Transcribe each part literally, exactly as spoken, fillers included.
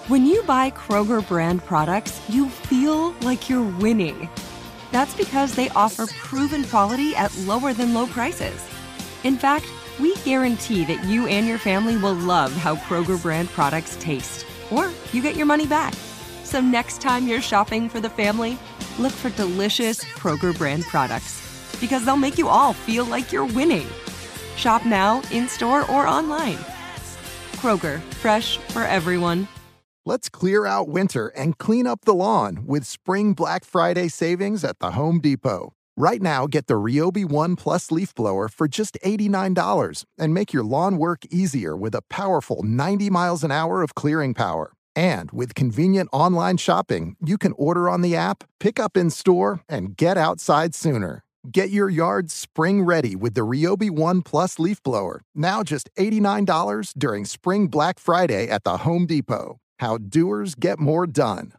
When you buy Kroger brand products, you feel like you're winning. That's because they offer proven quality at lower than low prices. In fact, we guarantee that you and your family will love how Kroger brand products taste, or you get your money back. So next time you're shopping for the family, look for delicious Kroger brand products, because they'll make you all feel like you're winning. Shop now, in-store, or online. Kroger, fresh for everyone. Let's clear out winter and clean up the lawn with spring Black Friday savings at the Home Depot. Right now, get the Ryobi One Plus leaf blower for just eighty-nine dollars and make your lawn work easier with a powerful ninety miles an hour of clearing power. And with convenient online shopping, you can order on the app, pick up in store, and get outside sooner. Get your yard spring ready with the Ryobi One Plus leaf blower, now just eighty-nine dollars during Spring Black Friday at the Home Depot. How doers get more done.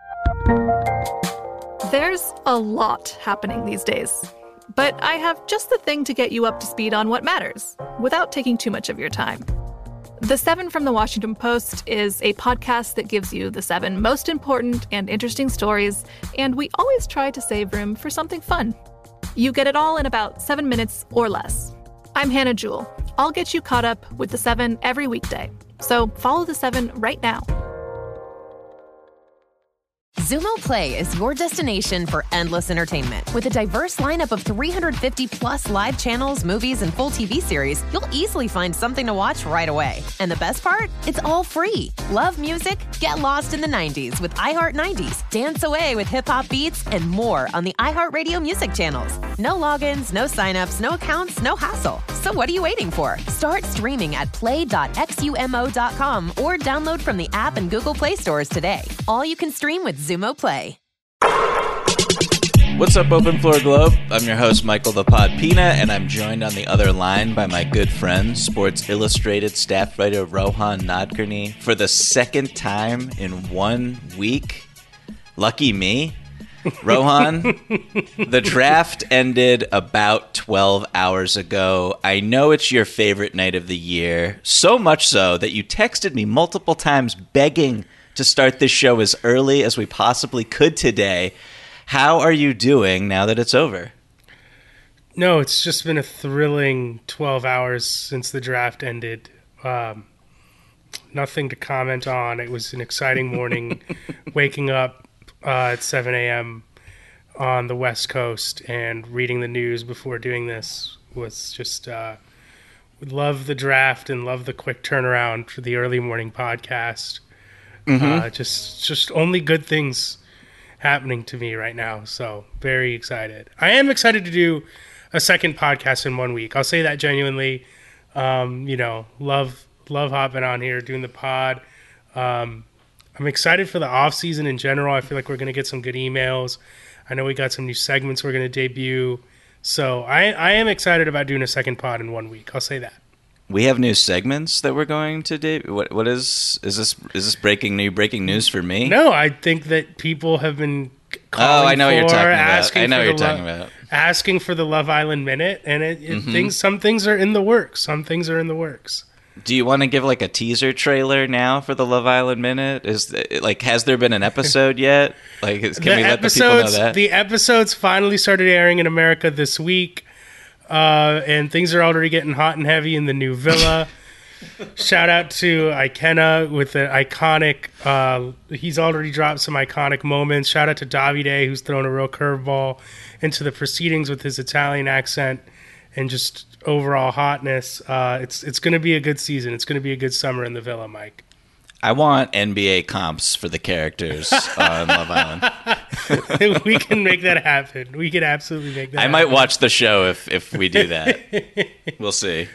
There's a lot happening these days, but I have just the thing to get you up to speed on what matters without taking too much of your time. The Seven from the Washington Post is a podcast that gives you the seven most important and interesting stories, and we always try to save room for something fun. You get it all in about seven minutes or less. I'm Hannah Jewell. I'll get you caught up with the seven every weekday. So follow the seven right now. Xumo Play is your destination for endless entertainment. With a diverse lineup of three hundred fifty plus live channels, movies, and full T V series, you'll easily find something to watch right away. And the best part? It's all free. Love music? Get lost in the nineties with iHeart nineties. Dance away with hip-hop beats and more on the iHeartRadio music channels. No logins, no signups, no accounts, no hassle. So what are you waiting for? Start streaming at play dot xumo dot com or download from the app and Google Play stores today. All you can stream with Xumo Play. What's up, Open Floor Globe? I'm your host, Michael the Pod Pina, and I'm joined on the other line by my good friend, Sports Illustrated staff writer Rohan Nadkarni, for the second time in one week. Lucky me. Rohan, the draft ended about twelve hours ago. I know it's your favorite night of the year, so much so that you texted me multiple times begging to start this show as early as we possibly could today. How are you doing now that it's over? No, it's just been a thrilling twelve hours since the draft ended. Um, nothing to comment on. It was an exciting morning, waking up uh, at seven a.m. on the West Coast and reading the news before doing this was just... Uh, love the draft and love the quick turnaround for the early morning podcast. Mm-hmm. Uh, just, just only good things happening to me right now. So very excited. I am excited to do a second podcast in one week. I'll say that genuinely. Um, you know, love, love hopping on here, doing the pod. Um, I'm excited for the off season in general. I feel like we're going to get some good emails. I know we got some new segments we're going to debut. So I, I am excited about doing a second pod in one week. I'll say that. We have new segments that we're going to do. What what is is this is this breaking new breaking news for me? No, I think that people have been calling Oh, I know for, what you're talking about. I know for what you're the talking Lo- about. Asking for the Love Island Minute, and it, it Mm-hmm. things some things are in the works. Some things are in the works. Do you want to give like a teaser trailer now for the Love Island Minute? Is like has there been an episode yet? Like can the we let the people know episodes, that? the episodes finally started airing in America this week, uh, and things are already getting hot and heavy in the new villa. Shout out to Ikenna with an iconic, uh, he's already dropped some iconic moments. Shout out to Davide, who's thrown a real curveball into the proceedings with his Italian accent and just overall hotness. Uh, it's it's going to be a good season. It's going to be a good summer in the villa, Mike. I want N B A comps for the characters on Love Island. We can make that happen. We can absolutely make that I happen. might watch the show if, if we do that. We'll see.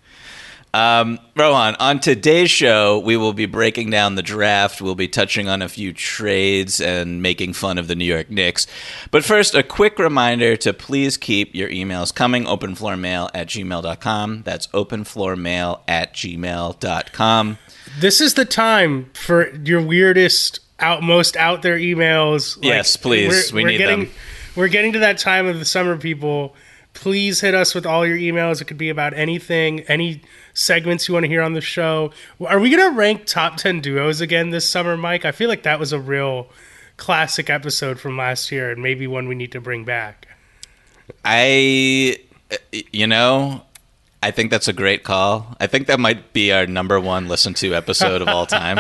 Um, Rohan, on today's show, we will be breaking down the draft. We'll be touching on a few trades and making fun of the New York Knicks. But first, a quick reminder to please keep your emails coming, openfloormail at gmail dot com. That's openfloormail at gmail dot com. This is the time for your weirdest, out most out there emails. Like, yes, please. We're, we we're need getting, them. We're getting to that time of the summer, people. please hit us with all your emails. It could be about anything, any segments you want to hear on the show. Are we going to rank top ten duos again this summer, Mike? I feel like that was a real classic episode from last year and maybe one we need to bring back. I, you know, I think that's a great call. I think that might be our number one listened to episode of all time.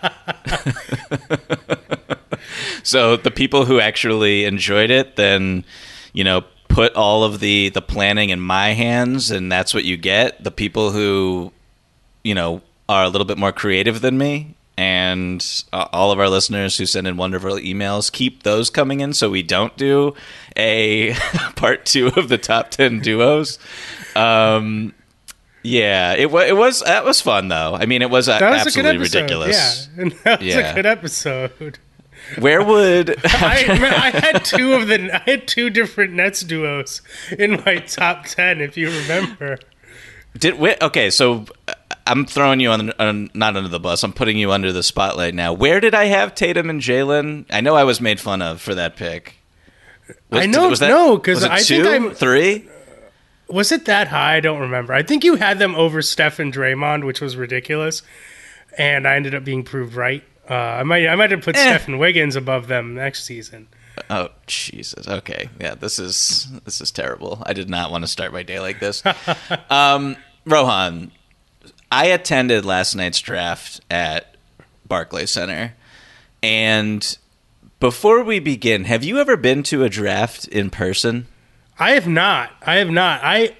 So the people who actually enjoyed it, then, you know, put all of the, the planning in my hands, and that's what you get. The people who, you know, are a little bit more creative than me, and uh, all of our listeners who send in wonderful emails, keep those coming in so we don't do a part two of the top ten duos. Um, yeah, it was, it was, that was fun though. I mean, it was, that was absolutely a good episode. ridiculous. Yeah, that was yeah. a good episode. Where would I, I had two of the I had two different Nets duos in my top ten, if you remember. Did we, okay? So I'm throwing you on, on not under the bus. I'm putting you under the spotlight now. Where did I have Tatum and Jalen? I know I was made fun of for that pick. Was, I know, was that, no, because I two, think I'm three. Was it that high? I don't remember. I think you had them over Steph and Draymond, which was ridiculous, and I ended up being proved right. Uh, I might I might have put eh. Steph and Wiggins above them next season. Oh Jesus! Okay, yeah, this is this is terrible. I did not want to start my day like this. um, Rohan, I attended last night's draft at Barclays Center, and before we begin, have you ever been to a draft in person? I have not. I have not. I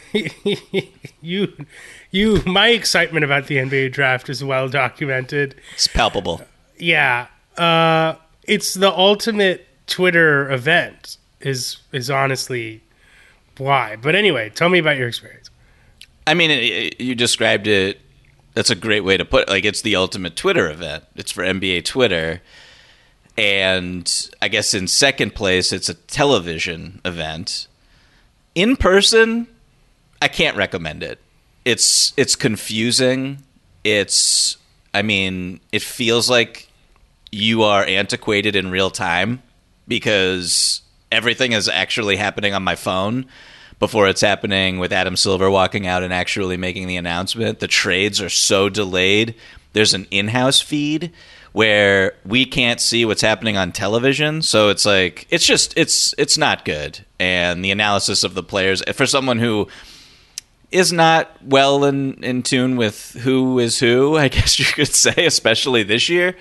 you. You, my excitement about the N B A draft is well documented. It's palpable. Yeah, uh, it's the ultimate Twitter event. Is is honestly why. But anyway, tell me about your experience. I mean, it, you described it. That's a great way to put it. Like, it's the ultimate Twitter event. It's for N B A Twitter, and I guess in second place, it's a television event. In person, I can't recommend it. It's it's confusing. It's, I mean, it feels like you are antiquated in real time because everything is actually happening on my phone before it's happening with Adam Silver walking out and actually making the announcement. The trades are so delayed. There's an in-house feed where we can't see what's happening on television. So it's like, it's just, it's it's not good. And the analysis of the players, for someone who is not well in, in tune with who is who, I guess you could say, especially this year.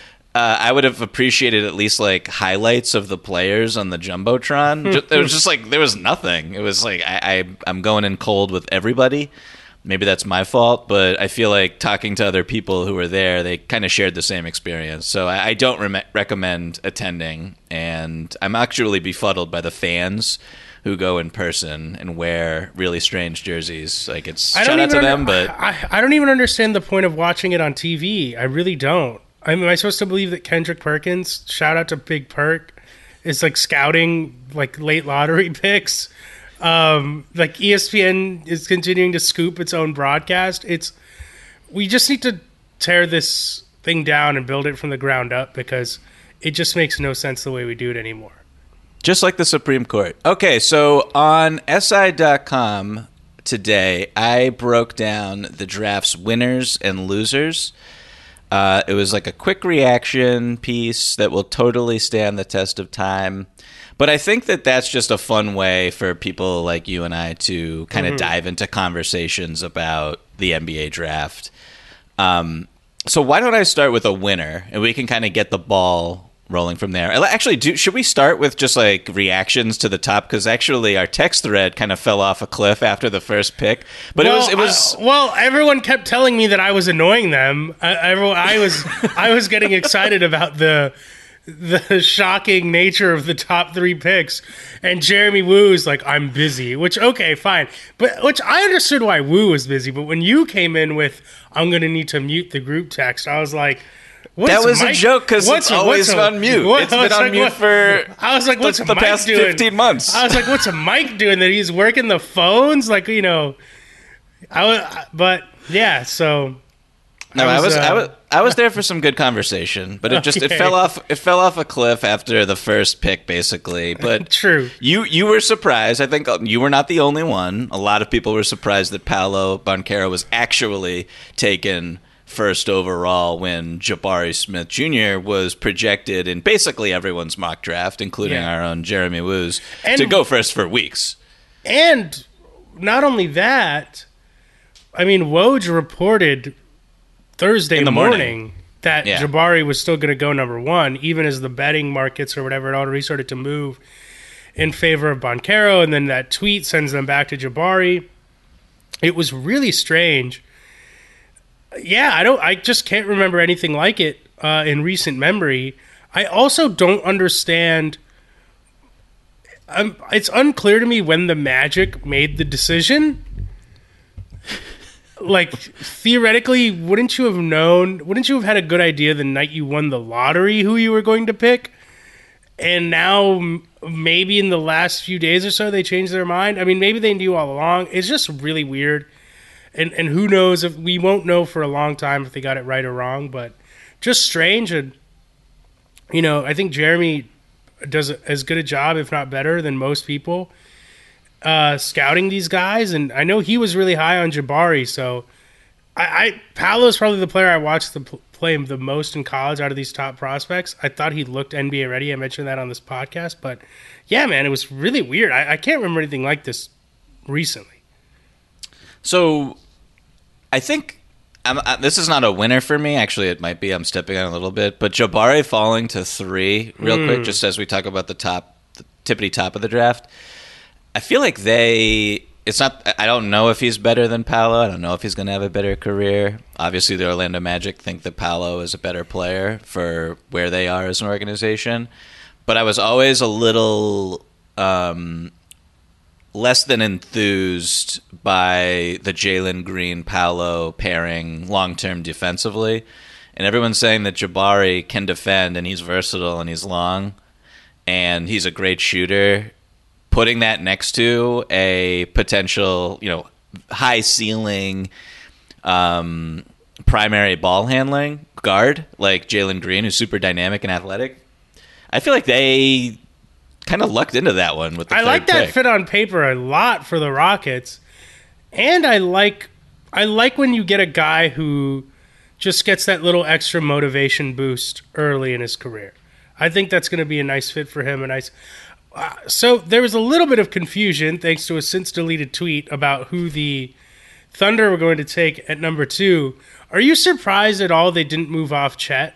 Uh, I would have appreciated at least like highlights of the players on the Jumbotron. Just, it was just like, there was nothing. It was like, I, I, I'm going in cold with everybody. Maybe that's my fault, but I feel like talking to other people who were there, they kind of shared the same experience. So I, I don't re- recommend attending, and I'm actually befuddled by the fans who go in person and wear really strange jerseys. Like, it's I shout out to under, them, but I, I don't even understand the point of watching it on T V. I really don't. I mean, am I supposed to believe that Kendrick Perkins, shout out to Big Perk, is like scouting like late lottery picks? Um, like E S P N is continuing to scoop its own broadcast. It's we just need to tear this thing down and build it from the ground up because it just makes no sense the way we do it anymore. Just like the Supreme Court. Okay, so on S I dot com today, I broke down the draft's winners and losers. Uh, it was like a quick reaction piece that will totally stand the test of time. But I think that that's just a fun way for people like you and I to kind of mm-hmm. dive into conversations about the N B A draft. Um, so why don't I start with a winner, and we can kind of get the ball rolling from there. Actually, do, should we start with just like reactions to the top? Because actually, our text thread kind of fell off a cliff after the first pick. But well, it was, it was. Uh, well, everyone kept telling me that I was annoying them. I, everyone, I was, I was getting excited about the. the shocking nature of the top three picks, and Jeremy Woo's like, I'm busy, which, okay, fine. But which I understood why Woo was busy, but when you came in with, I'm going to need to mute the group text, I was like, what's that was Mike, a joke because it's always a, on mute. What, it's been on like, mute what, for I was like, what's the, a the Mike past doing? fifteen months. I was like, what's a Mike doing that he's working the phones? Like, you know, I was, but yeah, so. No, I I was, was, I was, uh, I was there for some good conversation, but it just it Okay. fell off. It fell off a cliff after the first pick, basically. But True. You you were surprised. I think you were not the only one. A lot of people were surprised that Paolo Banchero was actually taken first overall when Jabari Smith Junior was projected in basically everyone's mock draft, including Yeah. our own Jeremy Woos, And- to go first for weeks. And not only that, I mean, Woj reported Thursday In the morning, morning. that Yeah. Jabari was still going to go number one, even as the betting markets or whatever had already started to move in favor of Banchero, and then that tweet sends them back to Jabari. It was really strange. Yeah, I don't. I just can't remember anything like it uh, in recent memory. I also don't understand. Um, it's unclear to me when the Magic made the decision. Like, theoretically, wouldn't you have known, wouldn't you have had a good idea the night you won the lottery who you were going to pick? And now, m- maybe in the last few days or so, they changed their mind? I mean, maybe they knew all along. It's just really weird. And and who knows, if we won't know for a long time if they got it right or wrong, but just strange. And, you know, I think Jeremy does as good a job, if not better, than most people uh, scouting these guys, and I know he was really high on Jabari. So, I, I Paolo's probably the player I watched the pl- play the most in college out of these top prospects. I thought he looked N B A ready. I mentioned that on this podcast, but yeah, man, it was really weird. I, I can't remember anything like this recently. So, I think I'm, I, this is not a winner for me. Actually, it might be. I'm stepping on a little bit, but Jabari falling to three real Mm. quick, just as we talk about the top, the tippity top of the draft. I feel like they. It's not. I don't know if he's better than Paolo. I don't know if he's going to have a better career. Obviously, the Orlando Magic think that Paolo is a better player for where they are as an organization. But I was always a little um, less than enthused by the Jalen Green Paolo pairing long term defensively. And everyone's saying that Jabari can defend and he's versatile and he's long and he's a great shooter. Putting that next to a potential, you know, high ceiling, um, primary ball handling guard like Jalen Green, who's super dynamic and athletic, I feel like they kind of lucked into that one with the I third like that pick. fit on paper a lot for the Rockets, and I like I like when you get a guy who just gets that little extra motivation boost early in his career. I think that's going to be a nice fit for him. A nice. Uh, so there was a little bit of confusion thanks to a since deleted tweet about who the Thunder were going to take at number two. Are you surprised at all they didn't move off Chet?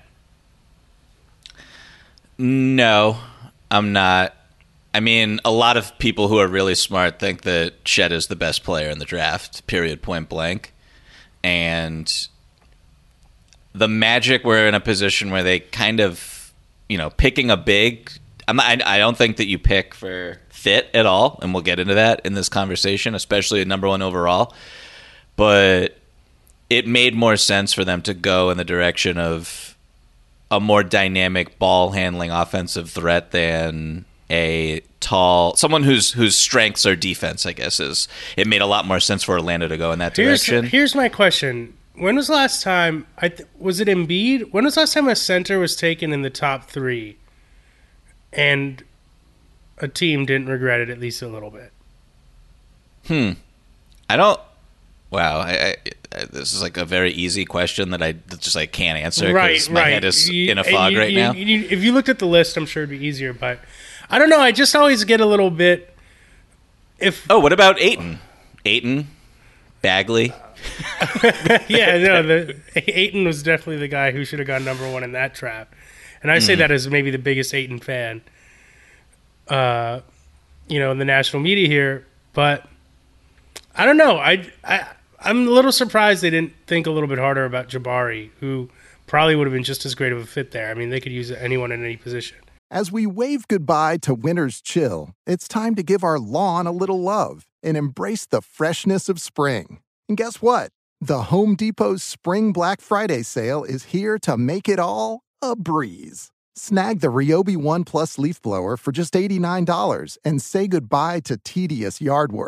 No, I'm not. I mean, a lot of people who are really smart think that Chet is the best player in the draft, period, point blank. And the Magic were in a position where they kind of, you know, picking a big. I'm not, I, I don't think that you pick for fit at all, and we'll get into that in this conversation, especially at number one overall. But it made more sense for them to go in the direction of a more dynamic ball handling offensive threat than a tall someone whose whose strengths are defense. I guess is it made a lot more sense for Orlando to go in that Here's, direction. here's my question. When was the last time, I th- was it Embiid? When was the last time a center was taken in the top three and a team didn't regret it at least a little bit? Hmm. I don't. Wow. I, I, I, this is like a very easy question that I just like can't answer because Right, my right. head is You- in a and fog you- right you- now. you- if you looked at the list, I'm sure it'd be easier, but I don't know. I just always get a little bit. If Oh, what about Ayton? Ayton, Bagley. yeah, no, the Ayton was definitely the guy who should have gone number one in that draft, and I say that as maybe the biggest Ayton fan, uh, you know, in the national media here. But I don't know. I I I'm a little surprised they didn't think a little bit harder about Jabari, who probably would have been just as great of a fit there. I mean, they could use anyone in any position. As we wave goodbye to winter's chill, it's time to give our lawn a little love and embrace the freshness of spring. And guess what? The Home Depot's Spring Black Friday sale is here to make it all a breeze. Snag the Ryobi One Plus leaf blower for just eighty-nine dollars and say goodbye to tedious yard work.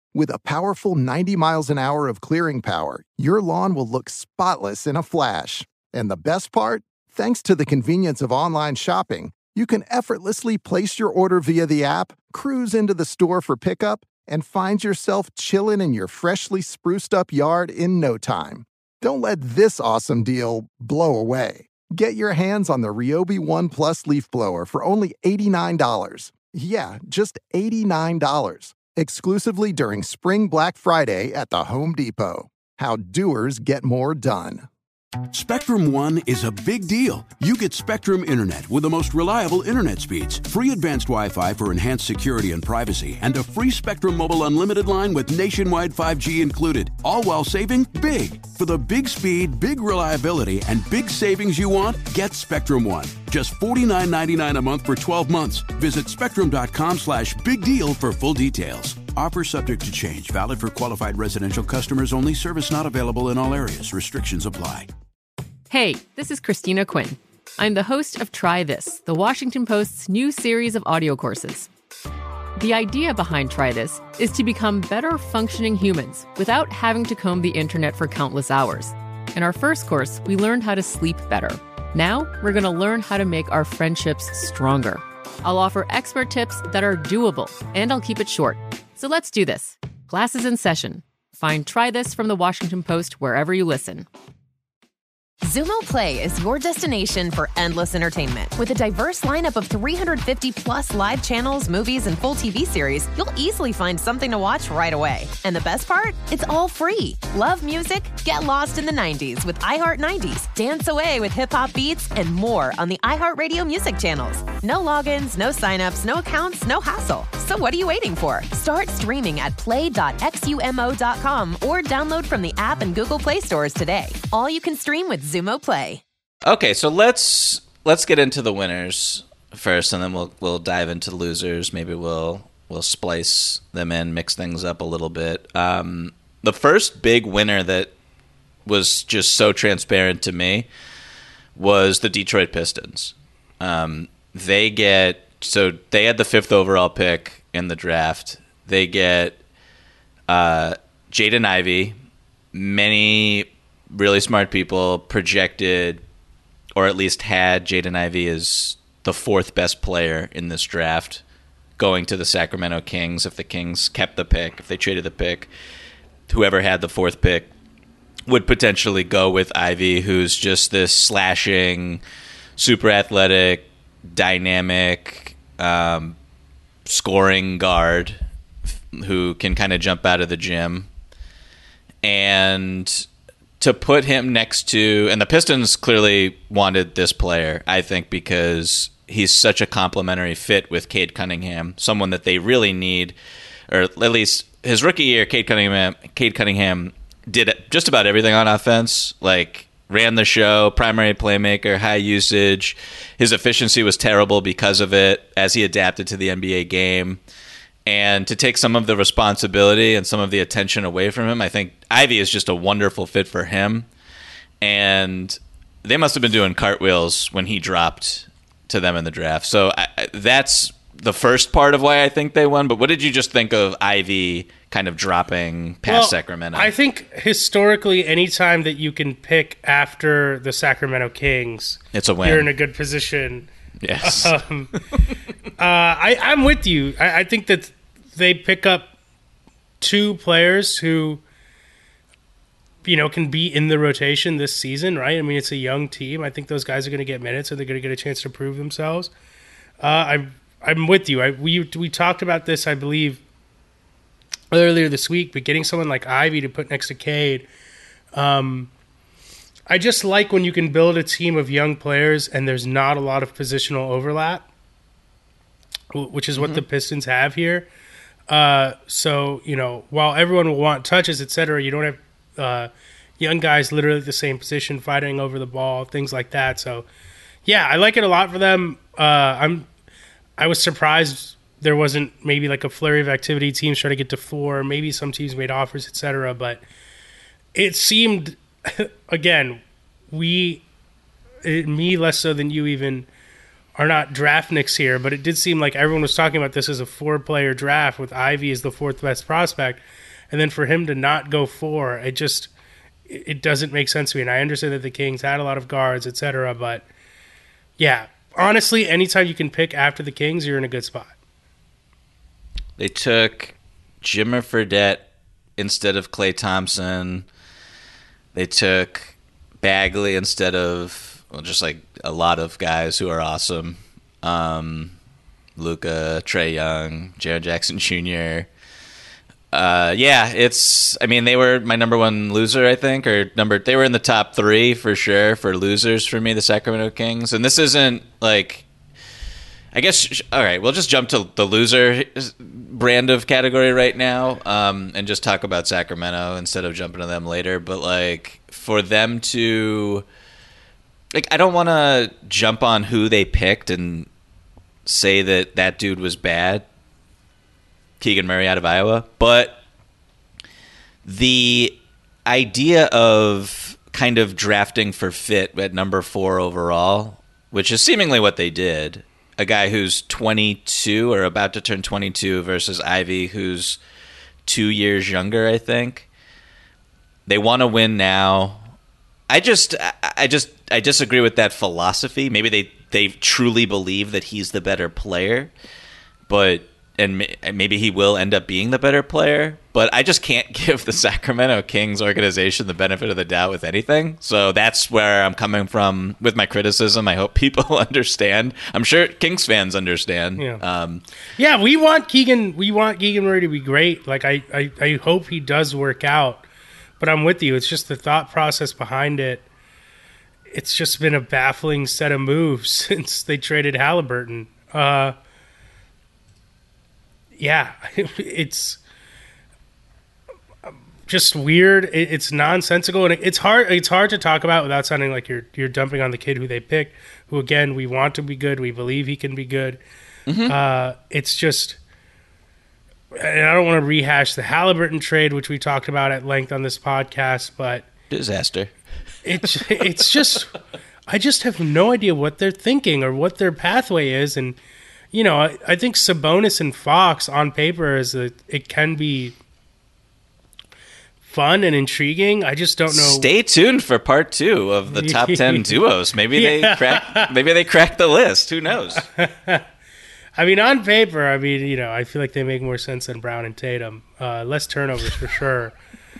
With a powerful ninety miles an hour of clearing power, your lawn will look spotless in a flash. And the best part? Thanks to the convenience of online shopping, you can effortlessly place your order via the app, cruise into the store for pickup, and find yourself chilling in your freshly spruced up yard in no time. Don't let this awesome deal blow away. Get your hands on the Ryobi One Plus leaf blower for only eighty-nine dollars. Yeah, just eighty-nine dollars. Exclusively during Spring Black Friday at the Home Depot. How doers get more done. Spectrum One is a big deal. You get Spectrum Internet with the most reliable internet speeds, free advanced Wi-Fi for enhanced security and privacy, and a free Spectrum Mobile Unlimited line with nationwide five G included, all while saving big. For the big speed, big reliability, and big savings you want, get Spectrum One. Just forty-nine ninety-nine a month for twelve months. Visit spectrum.com slash big deal for full details. Offer subject to change. Valid for qualified residential customers only. Service not available in all areas. Restrictions apply. Hey, this is Christina Quinn. I'm the host of Try This, the Washington Post's new series of audio courses. The idea behind Try This is to become better functioning humans without having to comb the internet for countless hours. In our first course, we learned how to sleep better. Now, we're going to learn how to make our friendships stronger. I'll offer expert tips that are doable, and I'll keep it short. So let's do this. Class is in session. Find Try This from the Washington Post wherever you listen. Xumo Play is your destination for endless entertainment. With a diverse lineup of three hundred fifty plus live channels, movies, and full T V series, you'll easily find something to watch right away. And the best part? It's all free. Love music? Get lost in the nineties with iHeart nineties. Dance away with hip-hop beats and more on the iHeartRadio music channels. No logins, no signups, no accounts, no hassle. So what are you waiting for? Start streaming at play dot xumo dot com or download from the app and Google Play stores today. All you can stream with Xumo Play. Okay, so let's let's get into the winners first, and then we'll we'll dive into the losers. Maybe we'll we'll splice them in, mix things up a little bit. Um, the first big winner that was just so transparent to me was the Detroit Pistons. Um, they get so they had the fifth overall pick in the draft. They get uh, Jaden Ivey. Many really smart people projected, or at least had, Jaden Ivey as the fourth best player in this draft, going to the Sacramento Kings. If the Kings kept the pick, if they traded the pick, whoever had the fourth pick would potentially go with Ivey, who's just this slashing, super athletic, dynamic, um, scoring guard who can kind of jump out of the gym. And to put him next to, and the Pistons clearly wanted this player, I think, because he's such a complementary fit with Cade Cunningham, someone that they really need, or at least his rookie year, Cade Cunningham, Cade Cunningham did just about everything on offense, like ran the show, primary playmaker, high usage. His efficiency was terrible because of it as he adapted to the N B A game. And to take some of the responsibility and some of the attention away from him, I think Ivey is just a wonderful fit for him. And they must have been doing cartwheels when he dropped to them in the draft. So I, that's the first part of why I think they won. But what did you just think of Ivey kind of dropping past well, Sacramento? I think historically, anytime that you can pick after the Sacramento Kings, it's a win. You're in a good position. Yes. Um, uh, I, I'm with you. I, I think that they pick up two players who, you know, can be in the rotation this season, right? I mean, it's a young team. I think those guys are going to get minutes, and they're going to get a chance to prove themselves. Uh, I'm I'm with you. I, we we talked about this, I believe, earlier this week. But getting someone like Ivey to put next to Cade, um, I just like when you can build a team of young players and there's not a lot of positional overlap, which is what mm-hmm. the Pistons have here. Uh, so, you know, while everyone will want touches, et cetera, you don't have uh, young guys literally at the same position fighting over the ball, things like that. So, yeah, I like it a lot for them. Uh, I'm, I was surprised there wasn't maybe like a flurry of activity, teams trying to get to four, maybe some teams made offers, et cetera. But it seemed, again, we, it, me less so than you even, are not draftniks here, but it did seem like everyone was talking about this as a four-player draft with Ivy as the fourth best prospect, and then for him to not go four, it just it doesn't make sense to me. And I understand that the Kings had a lot of guards, et cetera, but yeah, honestly, anytime you can pick after the Kings, you're in a good spot. They took Jimmer Fredette instead of Klay Thompson. They took Bagley instead of, well, just like a lot of guys who are awesome. Um, Luka, Trae Young, Jaren Jackson Junior Uh, yeah, it's, I mean, they were my number one loser, I think, or number, they were in the top three for sure for losers for me, the Sacramento Kings. And this isn't like, I guess, all right, we'll just jump to the loser brand of category right now, um, and just talk about Sacramento instead of jumping to them later. But like, for them to, like, I don't want to jump on who they picked and say that that dude was bad, Keegan Murray out of Iowa, but the idea of kind of drafting for fit at number four overall, which is seemingly what they did, a guy who's twenty-two or about to turn twenty-two versus Ivy, who's two years younger, I think. They want to win now. I just, I just, I disagree with that philosophy. Maybe they, they truly believe that he's the better player, but and maybe he will end up being the better player, but I just can't give the Sacramento Kings organization the benefit of the doubt with anything. So that's where I'm coming from with my criticism. I hope people understand. I'm sure Kings fans understand. Yeah, um, yeah we want Keegan we want Keegan Murray to be great. Like I, I, I hope he does work out, but I'm with you. It's just the thought process behind it. It's just been a baffling set of moves since they traded Halliburton. Uh, Yeah, it's just weird. It's nonsensical, and it's hard. It's hard to talk about without sounding like you're you're dumping on the kid who they picked. Who again, we want to be good. We believe he can be good. Mm-hmm. Uh, it's just, and I don't want to rehash the Halliburton trade, which we talked about at length on this podcast, but disaster. It's it's just, I just have no idea what they're thinking or what their pathway is, and. You know, I, I think Sabonis and Fox on paper is a, it can be fun and intriguing. I just don't know. Stay tuned for part two of the top ten duos. Maybe yeah. they crack. Maybe they crack the list. Who knows? I mean, on paper, I mean, you know, I feel like they make more sense than Brown and Tatum. Uh, less turnovers for sure.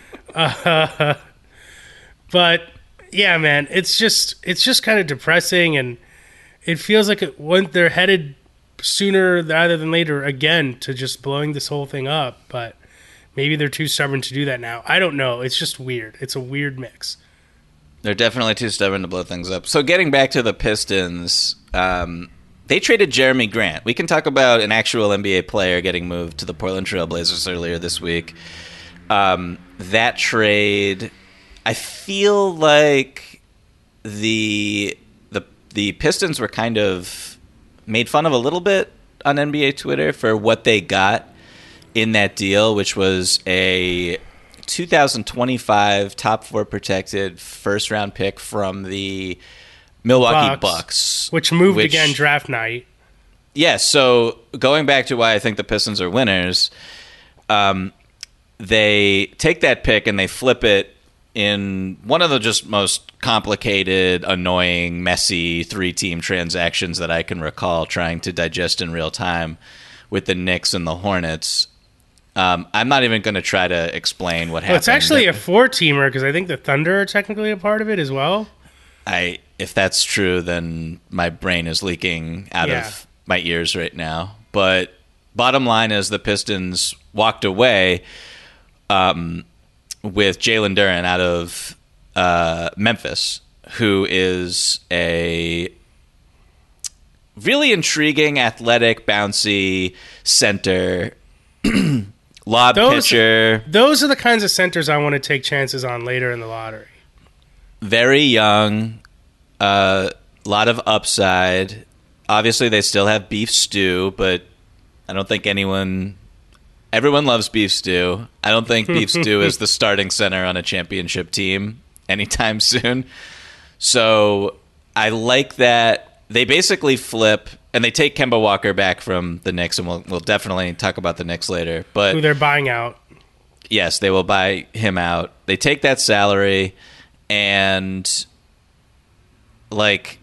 Uh, but yeah, man, it's just it's just kind of depressing, and it feels like it, when they're headed sooner rather than later again to just blowing this whole thing up, but maybe they're too stubborn to do that now. I don't know. It's just weird. It's a weird mix. They're definitely too stubborn to blow things up. So getting back to the Pistons, um, they traded Jeremy Grant. We can talk about an actual N B A player getting moved to the Portland Trail Blazers earlier this week. Um, that trade, I feel like the the the Pistons were kind of made fun of a little bit on N B A Twitter for what they got in that deal, which was a two thousand twenty-five top four protected first round pick from the Milwaukee Bucks, Bucks which moved which, again draft night. Yeah, so going back to why I think the Pistons are winners, um, they take that pick and they flip it in one of the just most complicated, annoying, messy three-team transactions that I can recall trying to digest in real time with the Knicks and the Hornets. Um, I'm not even going to try to explain what happened. Well, it's actually a four-teamer because I think the Thunder are technically a part of it as well. I, if that's true, then my brain is leaking out yeah. of my ears right now. But bottom line is the Pistons walked away um, with Jalen Duren out of uh, Memphis, who is a really intriguing, athletic, bouncy center, lob those, pitcher. Those are the kinds of centers I want to take chances on later in the lottery. Very young, a uh, lot of upside. Obviously, they still have Beef Stew, but I don't think anyone... Everyone loves Beef Stew. I don't think Beef Stew is the starting center on a championship team anytime soon. So I like that they basically flip, and they take Kemba Walker back from the Knicks, and we'll we'll definitely talk about the Knicks later. But who they're buying out. Yes, they will buy him out. They take that salary, and like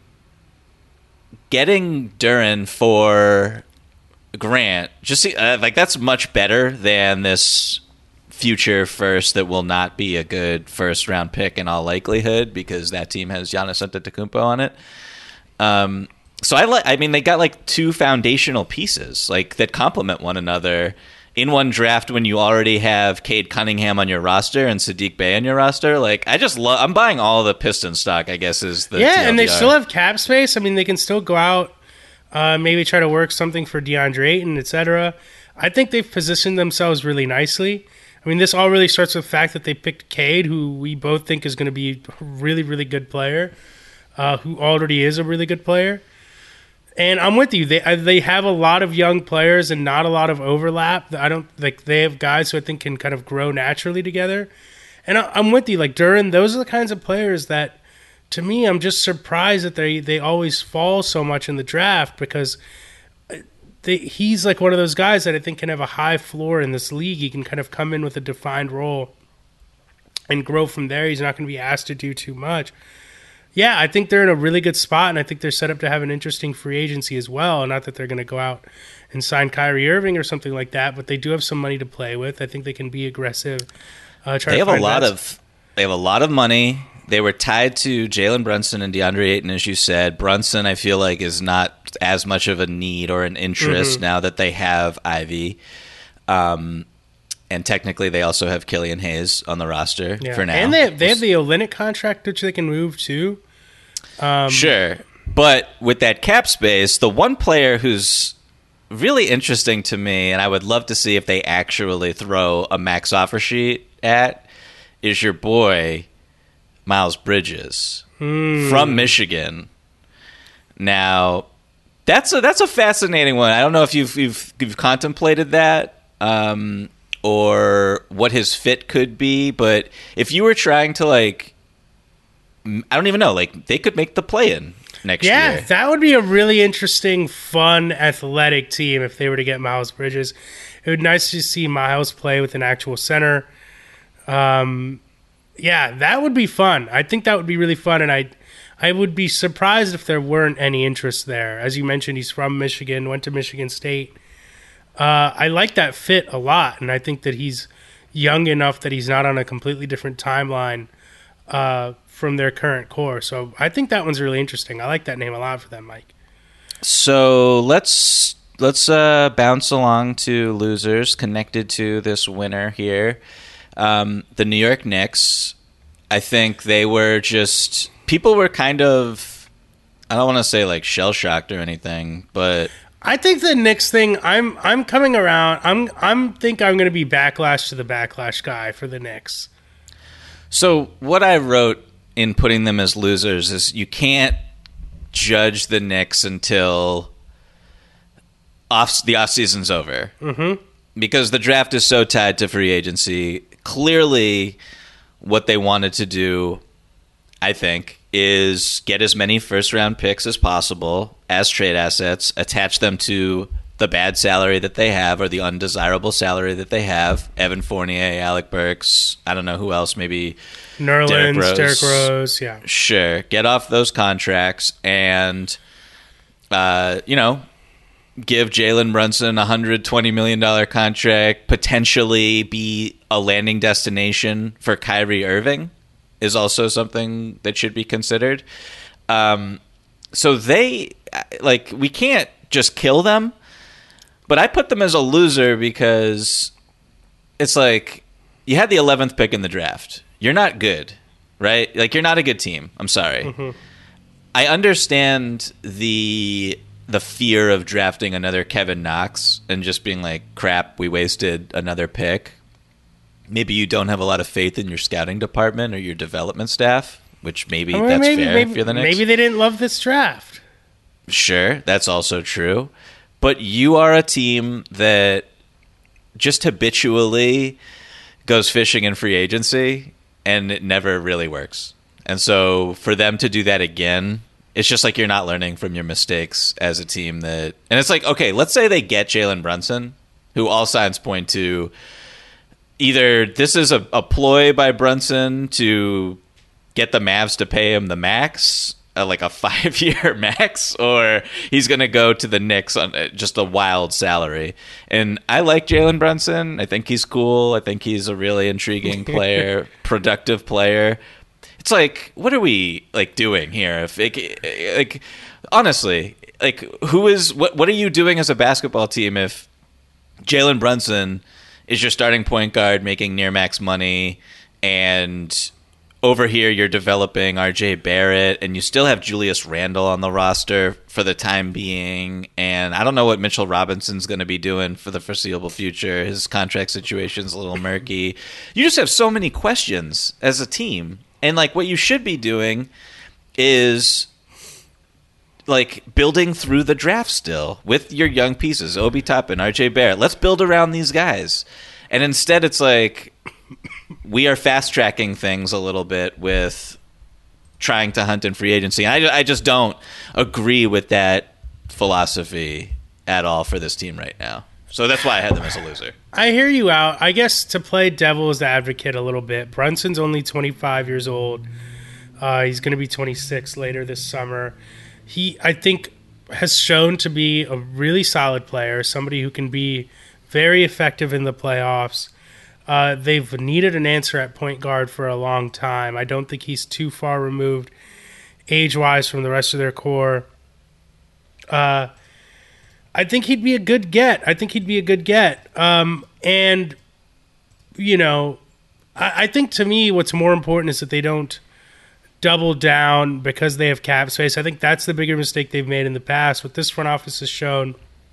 getting Duren for Grant, just see, uh, like that's much better than this future first that will not be a good first round pick in all likelihood because that team has Giannis Antetokounmpo on it. Um, so I like. I mean, they got like two foundational pieces like that complement one another in one draft when you already have Cade Cunningham on your roster and Sadiq Bey on your roster. Like I just love. I'm buying all the Pistons stock. I guess is the yeah, T L D R. And they still have cap space. I mean, they can still go out, uh, maybe try to work something for DeAndre Ayton, et cetera. I think they've positioned themselves really nicely. I mean, this all really starts with the fact that they picked Cade, who we both think is going to be a really, really good player, uh, who already is a really good player. And I'm with you. They uh, they have a lot of young players and not a lot of overlap. I don't like they have guys who I think can kind of grow naturally together. And I, I'm with you. Like Duren, those are the kinds of players that, to me, I'm just surprised that they they always fall so much in the draft because They, he's like one of those guys that I think can have a high floor in this league. He can kind of come in with a defined role and grow from there. He's not going to be asked to do too much. Yeah, I think they're in a really good spot, and I think they're set up to have an interesting free agency as well. Not that they're going to go out and sign Kyrie Irving or something like that, but they do have some money to play with. I think they can be aggressive. Uh, try they to have a find lot bets. of they have a lot of money. They were tied to Jalen Brunson and DeAndre Ayton, as you said. Brunson, I feel like, is not as much of a need or an interest mm-hmm. now that they have Ivy. Um, and technically, they also have Killian Hayes on the roster yeah. for now. And they have, they have the Olynyk contract, which they can move to. Um, sure. But with that cap space, the one player who's really interesting to me, and I would love to see if they actually throw a max offer sheet at, is your boy Miles Bridges hmm. from Michigan. Now, that's a that's a fascinating one. I don't know if you've you've, you've contemplated that um, or what his fit could be, but if you were trying to like, I don't even know, like they could make the play-in next yeah, year. Yeah, that would be a really interesting, fun, athletic team if they were to get Miles Bridges. It would be nice to see Miles play with an actual center. Um. Yeah, that would be fun. I think that would be really fun, and I I would be surprised if there weren't any interest there. As you mentioned, he's from Michigan, went to Michigan State. Uh, I like that fit a lot, and I think that he's young enough that he's not on a completely different timeline uh, from their current core. So I think that one's really interesting. I like that name a lot for them, Mike. So let's let's uh, bounce along to losers connected to this winner here. Um, the New York Knicks, I think they were just people were kind of, I don't want to say like shell shocked or anything, but I think the Knicks thing, I'm I'm coming around. I'm I'm think I'm going to be backlash to the backlash guy for the Knicks. So what I wrote in putting them as losers is you can't judge the Knicks until off the off season's over. Mm-hmm. Because the draft is so tied to free agency. Clearly, what they wanted to do, I think, is get as many first-round picks as possible as trade assets, attach them to the bad salary that they have or the undesirable salary that they have. Evan Fournier, Alec Burks, I don't know who else, maybe Nerlens, Derrick Rose. Derrick Rose, yeah. Sure. Get off those contracts and, uh, you know, give Jalen Brunson a one hundred twenty million dollars contract, potentially be a landing destination for Kyrie Irving is also something that should be considered. Um, so they, like, we can't just kill them, but I put them as a loser because it's like you had the eleventh pick in the draft. You're not good, right? Like, you're not a good team. I'm sorry. Mm-hmm. I understand the... the fear of drafting another Kevin Knox and just being like, crap, we wasted another pick. Maybe you don't have a lot of faith in your scouting department or your development staff, which maybe I mean, that's maybe, fair maybe, if you're the Knicks. Maybe they didn't love this draft. Sure, that's also true. But you are a team that just habitually goes fishing in free agency, and it never really works. And so for them to do that again, It's just like you're not learning from your mistakes as a team. That, and it's like, okay, let's say they get Jalen Brunson, who all signs point to either this is a, a ploy by Brunson to get the Mavs to pay him the max, uh, like a five-year max, or he's going to go to the Knicks on uh, just a wild salary. And I like Jalen Brunson. I think he's cool. I think he's a really intriguing player, productive player. It's like, what are we like doing here? If it, like, honestly, like, who is what? What are you doing as a basketball team if Jalen Brunson is your starting point guard making near max money, and over here you're developing R J Barrett, and you still have Julius Randle on the roster for the time being, and I don't know what Mitchell Robinson's going to be doing for the foreseeable future. His contract situation's a little murky. You just have so many questions as a team, and like what you should be doing is like building through the draft still with your young pieces, Obi Toppin, R J Barrett. Let's build around these guys. And instead it's like we are fast-tracking things a little bit with trying to hunt in free agency. And I, I just don't agree with that philosophy at all for this team right now. So that's why I had them as a loser. I hear you out. I guess to play devil's advocate a little bit, Brunson's only twenty-five years old. Uh, he's going to be twenty-six later this summer. He, I think, has shown to be a really solid player, somebody who can be very effective in the playoffs. Uh, they've needed an answer at point guard for a long time. I don't think he's too far removed age-wise from the rest of their core. Uh, I think he'd be a good get. I think he'd be a good get. Um, and, you know, I, I think to me what's more important is that they don't double down because they have cap space. I think that's the bigger mistake they've made in the past. What this front office has shown,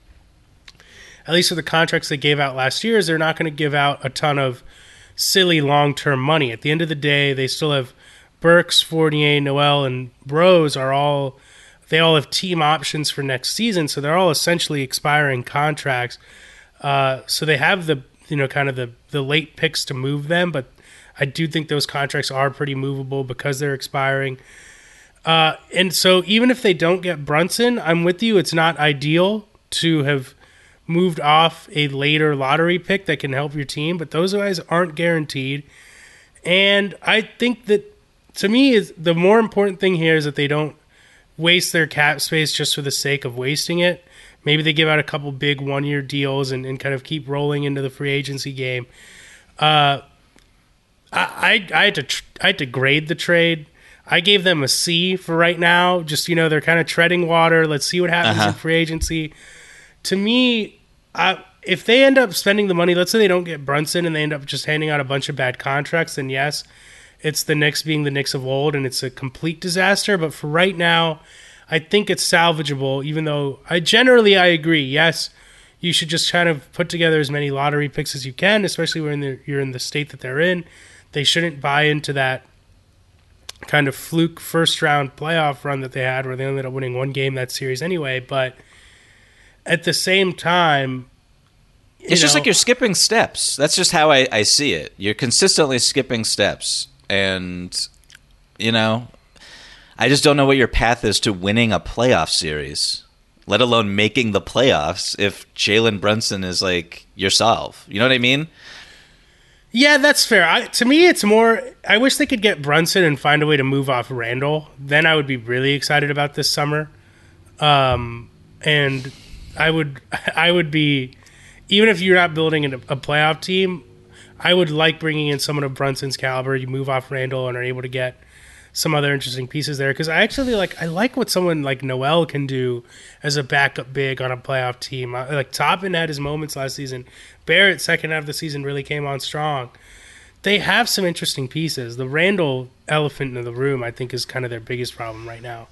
at least with the contracts they gave out last year, is they're not going to give out a ton of silly long-term money. At the end of the day, they still have Burks, Fournier, Noel, and Rose are all they all have team options for next season, so they're all essentially expiring contracts. Uh, so they have the you know kind of the the late picks to move them, but I do think those contracts are pretty movable because they're expiring. Uh, and so even if they don't get Brunson, I'm with you. It's not ideal to have moved off a later lottery pick that can help your team, but those guys aren't guaranteed. And I think that, to me, is the more important thing here is that they don't waste their cap space just for the sake of wasting it. Maybe they give out a couple big one-year deals and, and kind of keep rolling into the free agency game. Uh, I, I I had to tr- I had to grade the trade. I gave them a C for right now. Just, you know, they're kind of treading water. Let's see what happens uh-huh. in free agency. To me, I, if they end up spending the money, let's say they don't get Brunson and they end up just handing out a bunch of bad contracts, then yes, it's the Knicks being the Knicks of old and it's a complete disaster. But for right now, I think it's salvageable, even though I generally I agree. Yes, you should just kind of put together as many lottery picks as you can, especially when they're, you're in the state that they're in. They shouldn't buy into that kind of fluke first-round playoff run that they had where they ended up winning one game that series anyway. But at the same time, it's know, just like you're skipping steps. That's just how I, I see it. You're consistently skipping steps. And, you know, I just don't know what your path is to winning a playoff series, let alone making the playoffs, if Jalen Brunson is like your solve. You know what I mean? Yeah, that's fair. I, to me, it's more, I wish they could get Brunson and find a way to move off Randall. Then I would be really excited about this summer. Um, and I would, I would be, even if you're not building a, a playoff team, I would like bringing in someone of Brunson's caliber. You move off Randall and are able to get some other interesting pieces there. Because I actually like, I like what someone like Noel can do as a backup big on a playoff team. Like Toppin had his moments last season. Barrett, second half of the season, really came on strong. They have some interesting pieces. The Randall elephant in the room, I think, is kind of their biggest problem right now.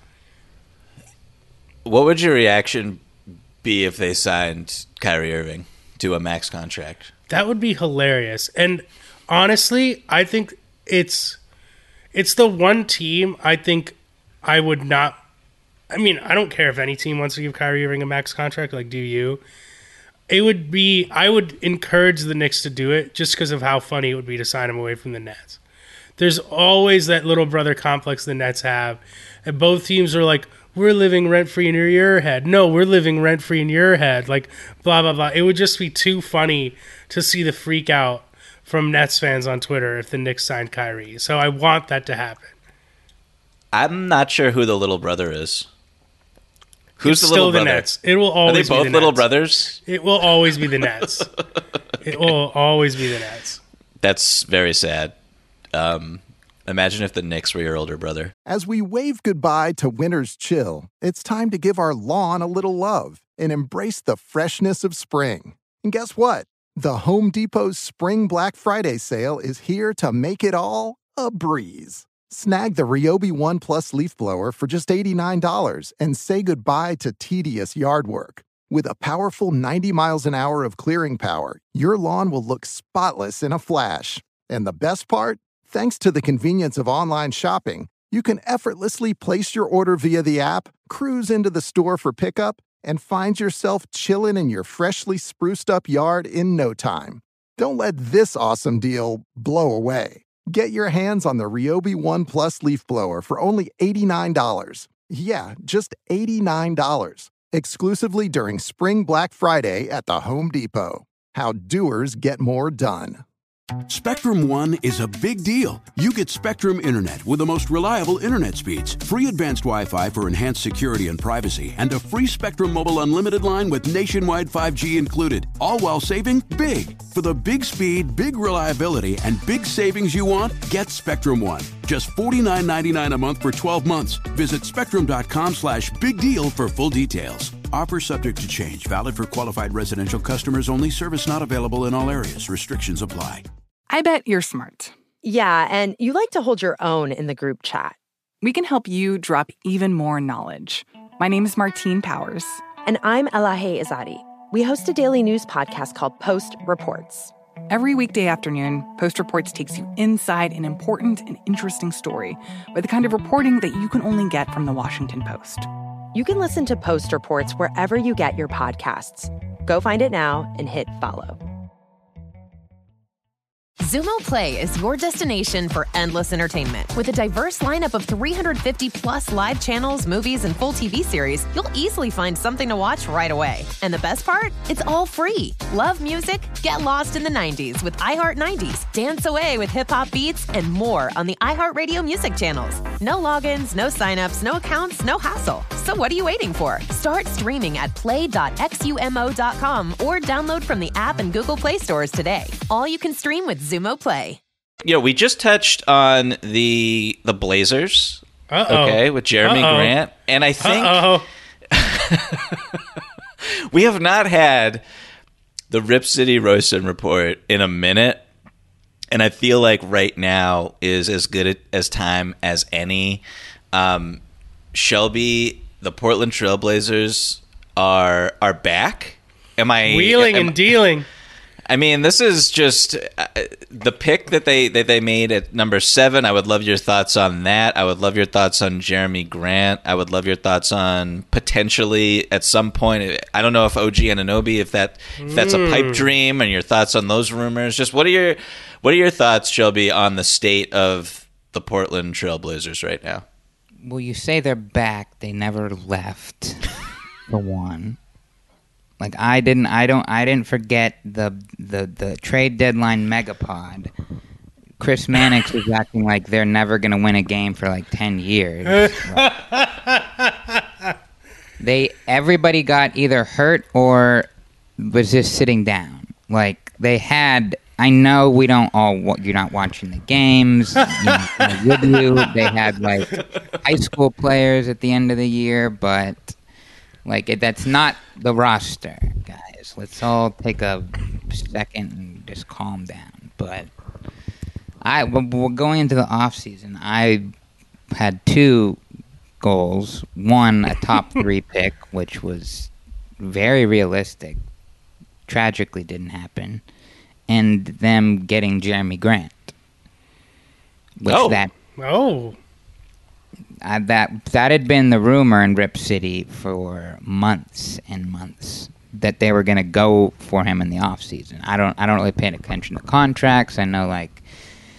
What would your reaction be if they signed Kyrie Irving to a max contract? That would be hilarious. And honestly, I think it's it's the one team I think I would not... I mean, I don't care if any team wants to give Kyrie Irving a max contract. Like, do you? It would be, I would encourage the Knicks to do it just because of how funny it would be to sign him away from the Nets. there's always that little brother complex the Nets have. And both teams are like, we're living rent-free in your head. No, we're living rent-free in your head. Like, blah, blah, blah. It would just be too funny to see the freak out from Nets fans on Twitter if the Knicks signed Kyrie. So I want that to happen. I'm not sure who the little brother is. Who's it's the little still brother? The Nets. It will always Are they be both the little Nets. brothers? It will always be the Nets. It will always be the Nets. That's very sad. Um, imagine if the Knicks were your older brother. As we wave goodbye to winter's chill, it's time to give our lawn a little love and embrace the freshness of spring. And guess what? The Home Depot's Spring Black Friday sale is here to make it all a breeze. Snag the Ryobi One Plus leaf blower for just eighty-nine dollars and say goodbye to tedious yard work. With a powerful ninety miles an hour of clearing power, your lawn will look spotless in a flash. And the best part? Thanks to the convenience of online shopping, you can effortlessly place your order via the app, cruise into the store for pickup, and find yourself chilling in your freshly spruced up yard in no time. Don't let this awesome deal blow away. Get your hands on the Ryobi One Plus leaf blower for only eighty-nine dollars. Yeah, just eighty-nine dollars. Exclusively during Spring Black Friday at the Home Depot. How doers get more done. Spectrum One is a big deal. You get Spectrum Internet with the most reliable internet speeds, free advanced Wi-Fi for enhanced security and privacy, and a free Spectrum Mobile Unlimited line with nationwide five G included, all while saving big. For the big speed, big reliability, and big savings you want, get Spectrum One. Just forty-nine ninety-nine a month for twelve months. Visit spectrum.com slash big deal for full details. Offer subject to change. Valid for qualified residential customers only. Service not available in all areas. Restrictions apply. I bet you're smart. Yeah, and you like to hold your own in the group chat. We can help you drop even more knowledge. My name is Martine Powers. And I'm Elahe Izadi. We host a daily news podcast called Post Reports. Every weekday afternoon, Post Reports takes you inside an important and interesting story with the kind of reporting that you can only get from the Washington Post. You can listen to Post Reports wherever you get your podcasts. Go find it now and hit follow. Zumo Play is your destination for endless entertainment. With a diverse lineup of three hundred fifty plus live channels, movies, and full T V series, you'll easily find something to watch right away. And the best part? It's all free. Love music? Get lost in the nineties with iHeart nineties. Dance away with hip-hop beats and more on the iHeartRadio music channels. No logins, no signups, no accounts, no hassle. So what are you waiting for? Start streaming at play dot xumo dot com or download from the app and Google Play stores today. All you can stream with Zumo Play. You know, we just touched on the the Blazers, Uh-oh. okay, with Jeremy Uh-oh. Grant, and I think Uh-oh. we have not had the Rip City Roastin' Report in a minute, and I feel like right now is as good as time as any. Um, Shelby, the Portland Trailblazers are are back. Am I Wheeling am, and dealing. I mean, this is just uh, the pick that they that they made at number seven. I would love your thoughts on that. I would love your thoughts on Jeremy Grant. I would love your thoughts on potentially at some point. I don't know if O G Anunoby, if that if that's a pipe dream, and your thoughts on those rumors. Just what are your what are your thoughts, Shelby, on the state of the Portland Trailblazers right now? Well, you say they're back. They never left. For one. Like I didn't, I don't, I didn't forget the the, the trade deadline megapod. Chris Mannix was acting like they're never going to win a game for like ten years. they everybody got either hurt or was just sitting down. Like they had. I know we don't all. You're not watching the games. You know, with you, they had like high school players at the end of the year, but. Like, it, that's not the roster, guys. Let's all take a second and just calm down. But I, we're going into the offseason. I had two goals. One, a top three pick, which was very realistic. Tragically didn't happen. And them getting Jeremy Grant. Which oh. That, oh. Uh, that that had been the rumor in Rip City for months and months that they were going to go for him in the offseason. I don't I don't really pay attention to contracts. I know like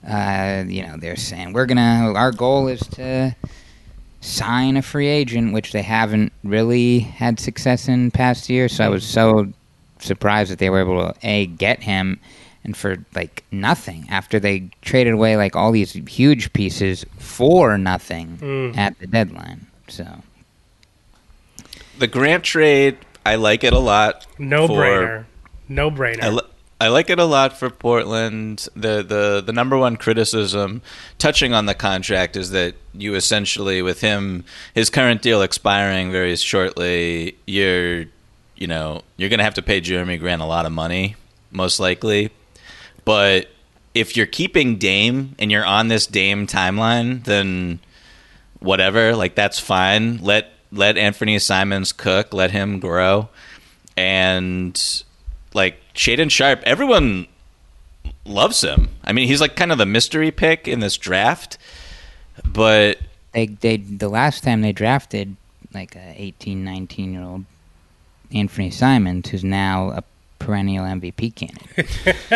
Uh, you know, they're saying we're gonna. Our goal is to sign a free agent, which they haven't really had success in past years. So I was so surprised that they were able to a get him, and for like nothing after they traded away like all these huge pieces for nothing mm. at the deadline. So the Grant trade, I like it a lot. No for, brainer. No brainer. I, li- I like it a lot for Portland. The, the the number one criticism, touching on the contract, is that you essentially, with him, his current deal expiring very shortly, you're, you know, you're going to have to pay Jeremy Grant a lot of money, most likely. But if you're keeping Dame and you're on this Dame timeline, then whatever, like that's fine. Let let Anthony Simons cook, let him grow, and like Shaedon Sharpe, everyone loves him. I mean, he's like kind of the mystery pick in this draft. But they they the last time they drafted like a eighteen, nineteen year old Anthony Simons, who's now a perennial M V P candidate.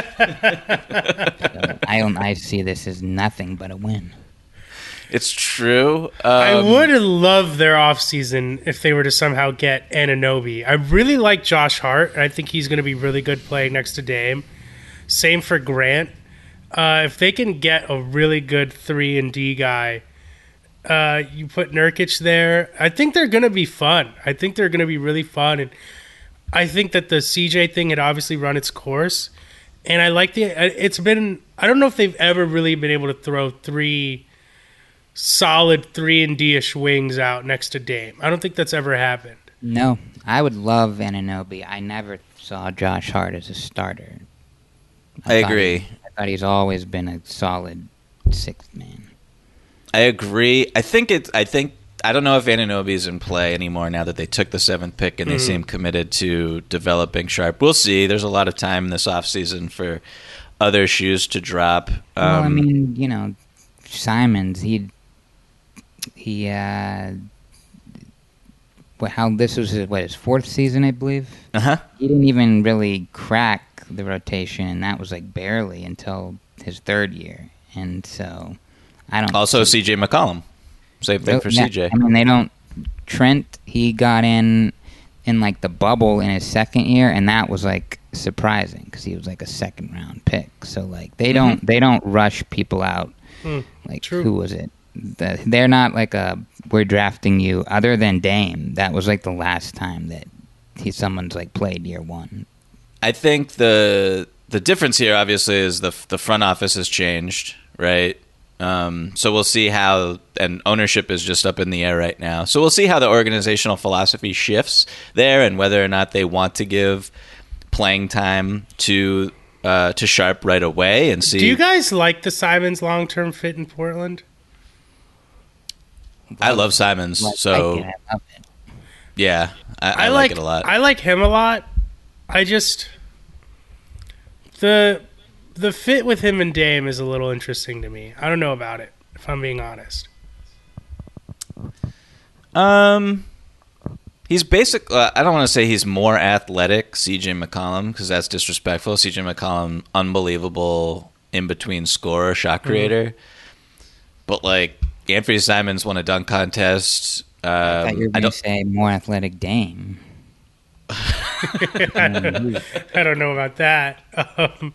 So I don't. I see this as nothing but a win. It's true. Um, I would love their offseason if they were to somehow get Anunoby. I really like Josh Hart, and I think he's going to be really good playing next to Dame. Same for Grant. Uh, if they can get a really good three and D guy, uh, you put Nurkic there, I think they're going to be fun. I think they're going to be really fun, and I think that the C J thing had obviously run its course, and I like the. It's been. I don't know if they've ever really been able to throw three solid three and D-ish wings out next to Dame. I don't think that's ever happened. No, I would love Anunoby. I never saw Josh Hart as a starter. I, I agree. He, I thought he's always been a solid sixth man. I agree. I think it's. I think. I don't know if Anunoby's in play anymore now that they took the seventh pick and they mm-hmm. seem committed to developing Sharpe. We'll see. There's a lot of time this offseason for other shoes to drop. Um, well, I mean, you know, Simons, he he uh, how this was his, what his fourth season, I believe. Uh huh. He didn't even really crack the rotation, and that was like barely until his third year. And so, I don't. Also, C J McCollum. Same thing for yeah, C J. I mean, they don't. Trent, he got in in like the bubble in his second year, and that was like surprising because he was like a second round pick. So like they don't mm-hmm. they don't rush people out. Mm, like true. Who was it? The, they're not like a we're drafting you. Other than Dame, that was like the last time that he someone's like played year one. I think the the difference here obviously is the the front office has changed, right? Um, so we'll see how, and ownership is just up in the air right now. So we'll see how the organizational philosophy shifts there, and whether or not they want to give playing time to uh, to Sharpe right away. And see. Do you guys like the Simons long term fit in Portland? I love Simons, so I love it. Yeah, I, I, I like, like it a lot. I like him a lot. I just the. The fit with him and Dame is a little interesting to me. I don't know about it, if I'm being honest. Um, he's basic. Uh, I don't want to say he's more athletic, C J McCollum, because that's disrespectful. C J McCollum, unbelievable in between scorer, shot creator. Mm-hmm. But like Anthony Simons won a dunk contest. Um, I thought you were going to say more athletic Dame. I don't know about that. Um,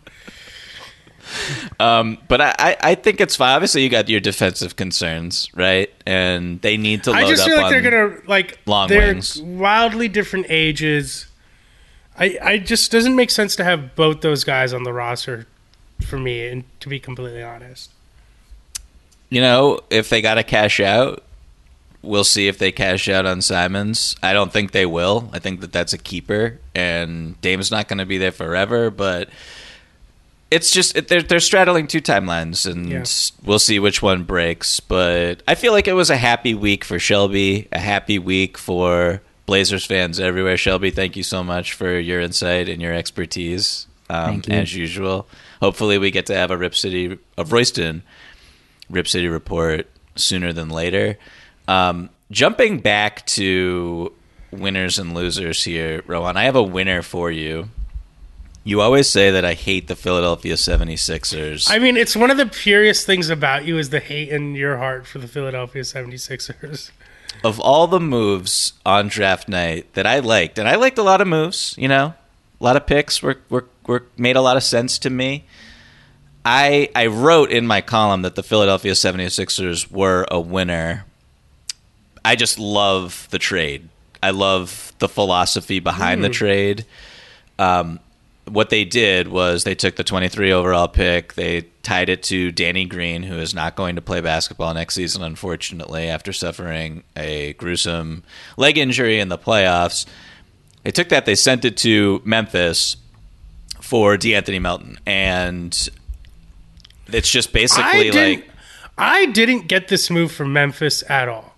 Um, but I, I think it's fine. Obviously, you got your defensive concerns, right? And they need to load I just up feel like on they're gonna like long they're wings. Wildly different ages. I I just doesn't make sense to have both those guys on the roster for me, and to be completely honest. You know, if they got to cash out, we'll see if they cash out on Simons. I don't think they will. I think that that's a keeper, and Dame's not going to be there forever, but it's just they're they're straddling two timelines, and yeah. we'll see which one breaks. But I feel like it was a happy week for Shelby, a happy week for Blazers fans everywhere. Shelby, thank you so much for your insight and your expertise, um, as usual. Hopefully, we get to have a Rip City of Royston Rip City report sooner than later. Um, jumping back to winners and losers here, Rohan, I have a winner for you. You always say that I hate the Philadelphia seventy-sixers. I mean, it's one of the purest things about you is the hate in your heart for the Philadelphia seventy-sixers. Of all the moves on draft night that I liked, and I liked a lot of moves, you know, a lot of picks were, were, were made a lot of sense to me. I I wrote in my column that the Philadelphia seventy-sixers were a winner. I just love the trade. I love the philosophy behind mm. the trade. Um, what they did was they took the twenty-three overall pick. They tied it to Danny Green, who is not going to play basketball next season, unfortunately, after suffering a gruesome leg injury in the playoffs. They took that. They sent it to Memphis for DeAnthony Melton. And it's just basically I didn't, like... I didn't get this move from Memphis at all.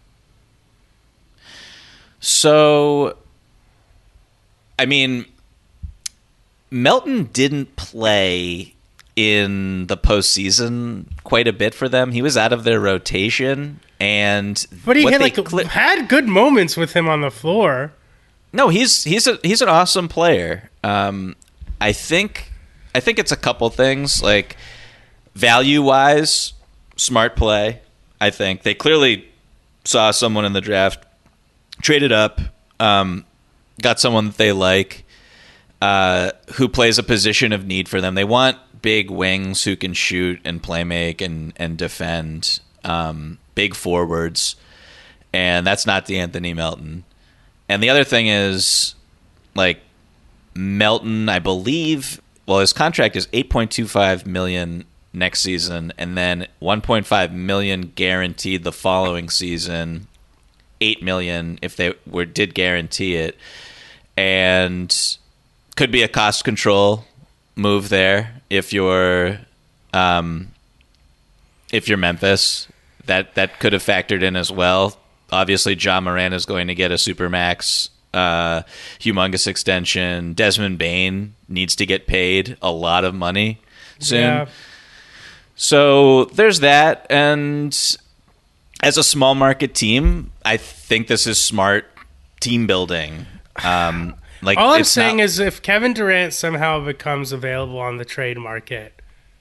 So, I mean... Melton didn't play in the postseason quite a bit for them. He was out of their rotation, and but he had like cli- had good moments with him on the floor. No, he's he's a he's an awesome player. Um, I think I think it's a couple things like value wise, smart play. I think they clearly saw someone in the draft, traded up, um, got someone that they like. Uh, who plays a position of need for them. They want big wings who can shoot and play make and, and defend, um, big forwards. And that's not DeAnthony Melton. And the other thing is, like, Melton, I believe, well, his contract is eight point two five million dollars next season, and then one point five million dollars guaranteed the following season, eight million dollars if they were did guarantee it. And... could be a cost control move there if you're um, if you're Memphis. That that could have factored in as well. Obviously, John Moran is going to get a supermax, uh, humongous extension. Desmond Bane needs to get paid a lot of money soon. Yeah. So there's that. And as a small market team, I think this is smart team building. Um, Like, all I'm it's saying not... is if Kevin Durant somehow becomes available on the trade market,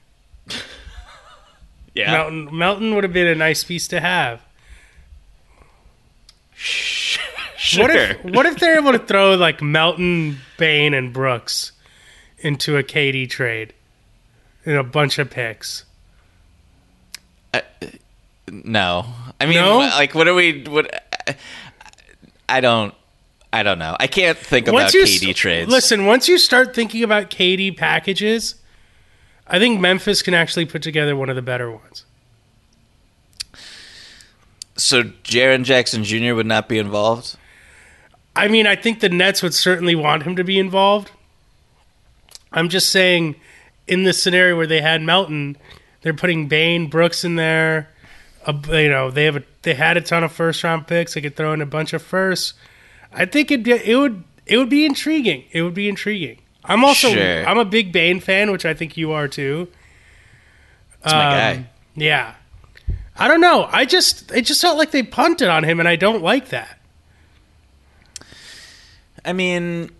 yeah, Melton, Melton would have been a nice piece to have. Sure. What if what if they're able to throw like Melton, Bane, and Brooks into a K D trade in a bunch of picks? Uh, no, I mean, no? like, what are we? What? I don't. I don't know. I can't think once about you, K D trades. Listen, once you start thinking about K D packages, I think Memphis can actually put together one of the better ones. So Jaren Jackson Junior would not be involved? I mean, I think the Nets would certainly want him to be involved. I'm just saying, in this scenario where they had Melton, they're putting Bane, Brooks in there. Uh, you know, they have a, they had a ton of first round picks. They could throw in a bunch of firsts. I think it it would it would be intriguing. It would be intriguing. I'm also sure. I'm a big Bane fan, which I think you are too. That's um, my guy. Yeah, I don't know. I just it just felt like they punted on him, and I don't like that. I mean,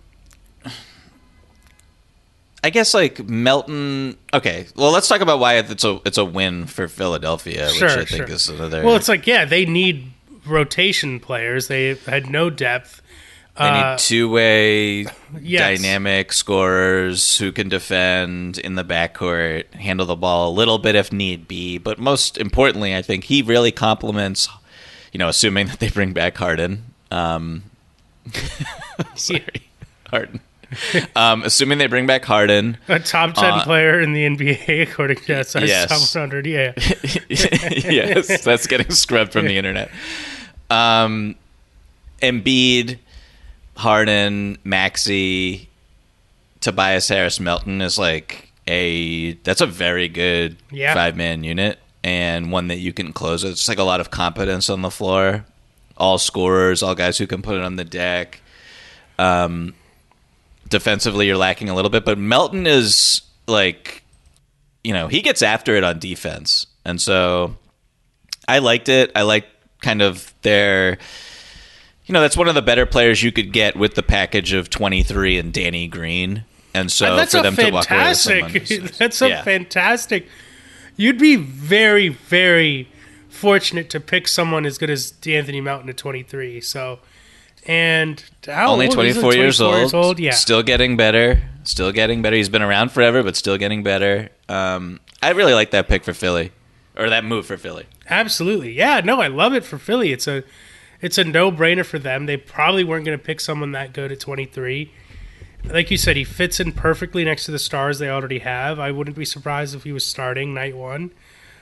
I guess like Melton. Okay, well, let's talk about why it's a it's a win for Philadelphia, sure, which I think sure. is another. Well, it's like yeah, they need rotation players. They had no depth. They uh, need two-way yes. dynamic scorers who can defend in the backcourt, handle the ball a little bit if need be. But most importantly, I think he really complements, you know, assuming that they bring back Harden. Um, sorry, Harden. Um, assuming they bring back Harden. A top ten uh, player in the N B A, according to S I S yes. Top one hundred. Yeah. Yes, that's getting scrubbed from the internet. Um, Embiid, Harden, Maxey, Tobias Harris, Melton is like a that's a very good yeah. five man unit and one that you can close. It's like a lot of competence on the floor, all scorers, all guys who can put it on the deck. Um, defensively, you're lacking a little bit, but Melton is like, you know, he gets after it on defense, and so I liked it. I liked kind of their. You know, that's one of the better players you could get with the package of twenty-three and Danny Green. And so that's for a them fantastic, to walk away with someone who's- that's a yeah. fantastic. You'd be very, very fortunate to pick someone as good as D'Anthony Melton at twenty-three. So, and how only old? twenty-four, He's years, old, years old, yeah, still getting better, still getting better. He's been around forever, but still getting better. Um, I really like that pick for Philly, or that move for Philly. Absolutely, yeah. No, I love it for Philly. It's a, it's a no-brainer for them. They probably weren't going to pick someone that good at twenty-three. Like you said, he fits in perfectly next to the stars they already have. I wouldn't be surprised if he was starting night one.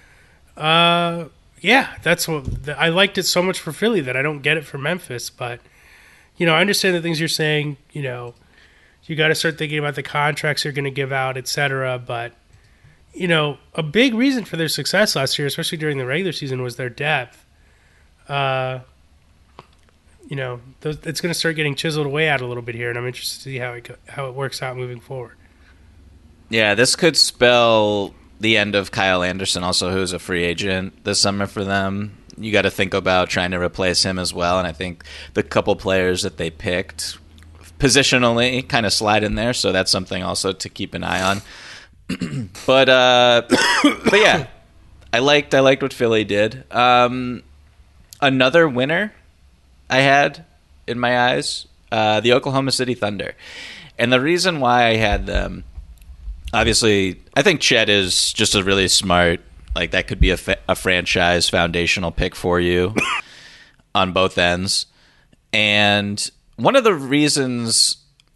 Uh, yeah, that's what I liked it so much for Philly that I don't get it for Memphis. But you know, I understand the things you're saying. You know, you got to start thinking about the contracts you're going to give out, et cetera. But you know, a big reason for their success last year, especially during the regular season, was their depth. Uh. You know, those, it's going to start getting chiseled away at a little bit here, and I'm interested to see how it go, how it works out moving forward. Yeah, this could spell the end of Kyle Anderson, also who's a free agent this summer for them. You got to think about trying to replace him as well, and I think the couple players that they picked positionally kind of slide in there, so that's something also to keep an eye on. but uh, but yeah, I liked I liked what Philly did. Um, another winner I had in my eyes, uh, the Oklahoma City Thunder. And the reason why I had them, obviously, I think Chet is just a really smart, like that could be a, fa- a franchise foundational pick for you on both ends. And one of the reasons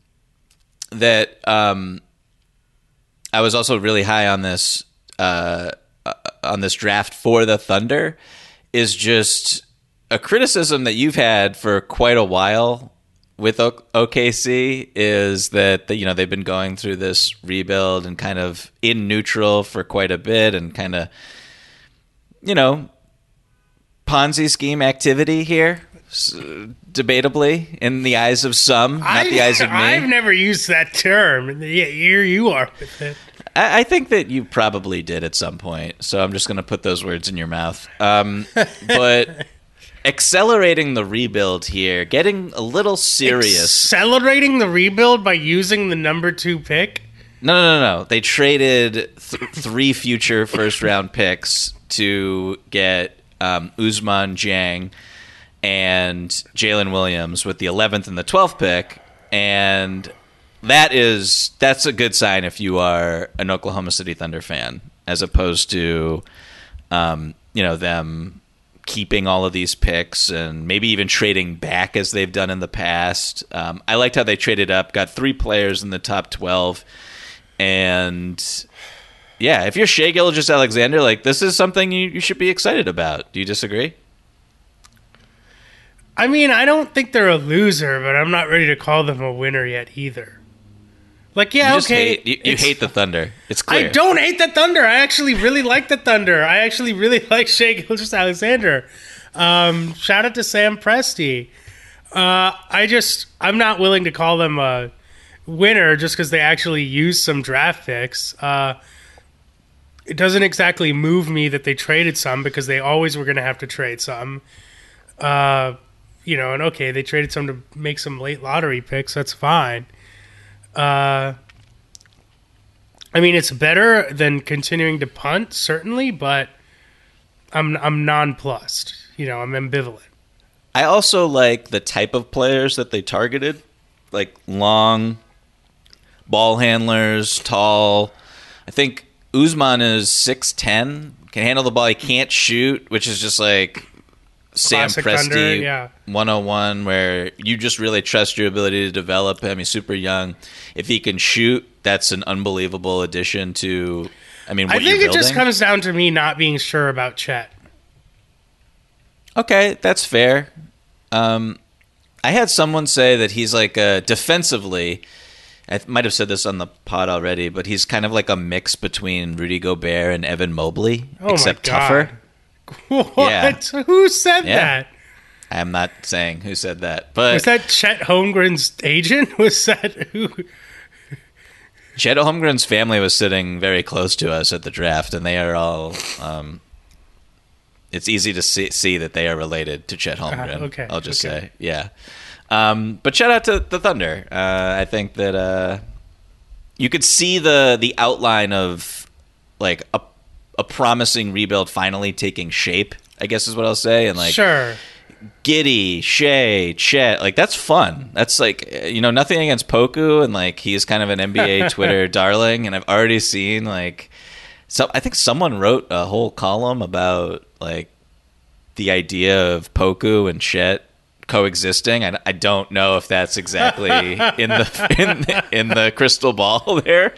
that um, I was also really high on this uh, on this draft for the Thunder is just a criticism that you've had for quite a while with O K C is that, you know, they've been going through this rebuild and kind of in neutral for quite a bit and kind of, you know, Ponzi scheme activity here, debatably, in the eyes of some, not I've, the eyes of me. I've never used that term. Yeah, here you are with it. I, I think that you probably did at some point, so I'm just going to put those words in your mouth. Um, but... accelerating the rebuild here, getting a little serious. Accelerating the rebuild by using the number two pick? No, no, no, no. They traded th- three future first-round picks to get um, Ousmane Dieng and Jalen Williams with the eleventh and the twelfth pick, and that is that's a good sign if you are an Oklahoma City Thunder fan, as opposed to, um, you know, them keeping all of these picks and maybe even trading back as they've done in the past. Um, I liked how they traded up, got three players in the top twelve. And yeah, if you're Shai Gilgeous-Alexander, like this is something you, you should be excited about. Do you disagree? I mean, I don't think they're a loser, but I'm not ready to call them a winner yet either. Like, yeah, you just okay. Hate, you you hate the Thunder. It's clear. I don't hate the Thunder. I actually really like the Thunder. I actually really like Shai Gilgeous-Alexander. Um, shout out to Sam Presti. Uh, I just, I'm not willing to call them a winner just because they actually used some draft picks. Uh, it doesn't exactly move me that they traded some because they always were going to have to trade some. Uh, you know, and okay, they traded some to make some late lottery picks. That's fine. Uh, I mean, it's better than continuing to punt, certainly, but I'm I'm nonplussed. You know, I'm ambivalent. I also like the type of players that they targeted, like long ball handlers, tall. I think Ousmane is six ten, can handle the ball. He can't shoot, which is just like Classic Sam Presti Thunder, yeah. one oh one, where you just really trust your ability to develop him. He's super young. If he can shoot, that's an unbelievable addition to, I mean, what I think you're it just building. comes down to me not being sure about Chet. Okay, that's fair. Um, I had someone say that he's like a, defensively, I might have said this on the pod already, but he's kind of like a mix between Rudy Gobert and Evan Mobley, Oh except my God. tougher. What? Yeah. Who said Yeah. that? I'm not saying who said that, but Was that Chet Holmgren's agent? Was that who? Chet Holmgren's family was sitting very close to us at the draft, and they are all. Um, it's easy to see, see that they are related to Chet Holmgren. Uh, okay, I'll just okay. say, yeah. Um, but shout out to the Thunder. Uh, I think that uh, you could see the the outline of like a a promising rebuild finally taking shape, I guess is what I'll say. And like, sure. Giddey, Shea, Chet, like that's fun. That's like, you know, nothing against Poku, and like he's kind of an N B A Twitter darling, and I've already seen like, so I think someone wrote a whole column about like the idea of Poku and Chet coexisting. I, I don't know if that's exactly in the in the, in the crystal ball there,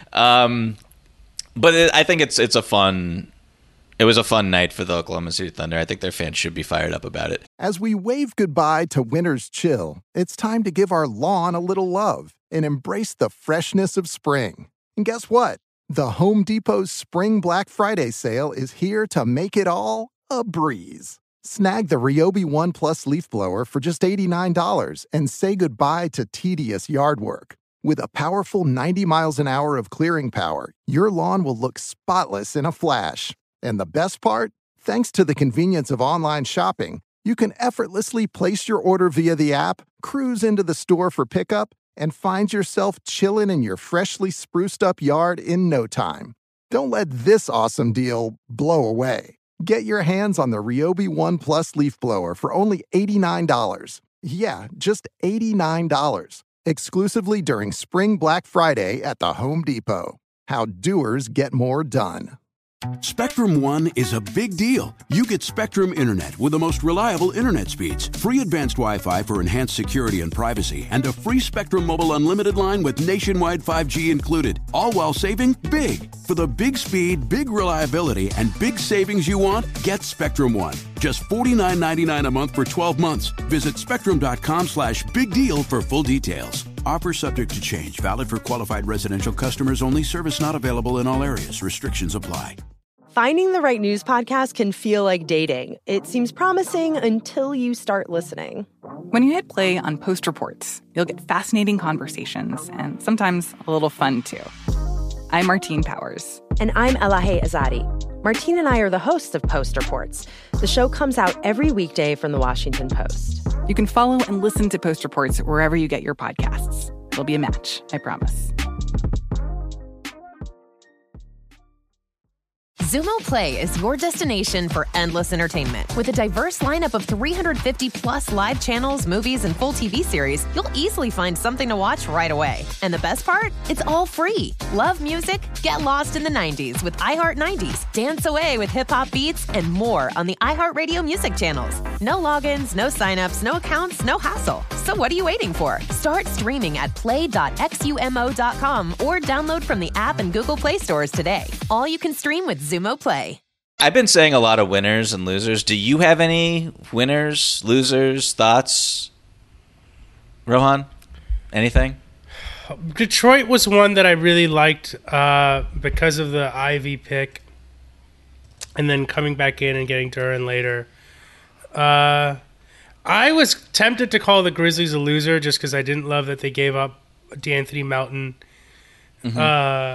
um, but it, I think it's it's a fun. It was a fun night for the Oklahoma City Thunder. I think their fans should be fired up about it. As we wave goodbye to winter's chill, it's time to give our lawn a little love and embrace the freshness of spring. And guess what? The Home Depot's Spring Black Friday sale is here to make it all a breeze. Snag the Ryobi One Plus leaf blower for just eighty-nine dollars and say goodbye to tedious yard work. With a powerful ninety miles an hour of clearing power, your lawn will look spotless in a flash. And the best part? Thanks to the convenience of online shopping, you can effortlessly place your order via the app, cruise into the store for pickup, and find yourself chilling in your freshly spruced up yard in no time. Don't let this awesome deal blow away. Get your hands on the Ryobi One Plus leaf blower for only eighty-nine dollars. Yeah, just eighty-nine dollars. Exclusively during Spring Black Friday at the Home Depot. How doers get more done. Spectrum One is a big deal. You get Spectrum Internet with the most reliable internet speeds, free advanced Wi-Fi for enhanced security and privacy, and a free Spectrum Mobile Unlimited line with nationwide five G included, all while saving big. For the big speed, big reliability, and big savings you want, get Spectrum One. Just forty-nine ninety-nine a month for twelve months. Visit spectrum.com slash big deal for full details. Offer subject to change. Valid for qualified residential customers only. Service not available in all areas. Restrictions apply. Finding the right news podcast can feel like dating. It seems promising until you start listening. When you hit play on Post Reports, you'll get fascinating conversations and sometimes a little fun, too. I'm Martine Powers. And I'm Elahe Azadi. Martine and I are the hosts of Post Reports. The show comes out every weekday from The Washington Post. You can follow and listen to Post Reports wherever you get your podcasts. It'll be a match, I promise. Xumo Play is your destination for endless entertainment. With a diverse lineup of three hundred fifty plus live channels, movies, and full T V series, you'll easily find something to watch right away. And the best part? It's all free. Love music? Get lost in the nineties with iHeart nineties. Dance away with hip-hop beats and more on the iHeartRadio music channels. No logins, no signups, no accounts, no hassle. So what are you waiting for? Start streaming at play dot xumo dot com or download from the app and Google Play stores today. All you can stream with Xumo Play. I've been saying a lot of winners and losers. Do you have any winners, losers, thoughts? Rohan? Anything? Detroit was one that I really liked uh, because of the Ivy pick and then coming back in and getting Duren later. Uh, I was tempted to call the Grizzlies a loser just because I didn't love that they gave up D'Anthony Melton. Mm-hmm. Uh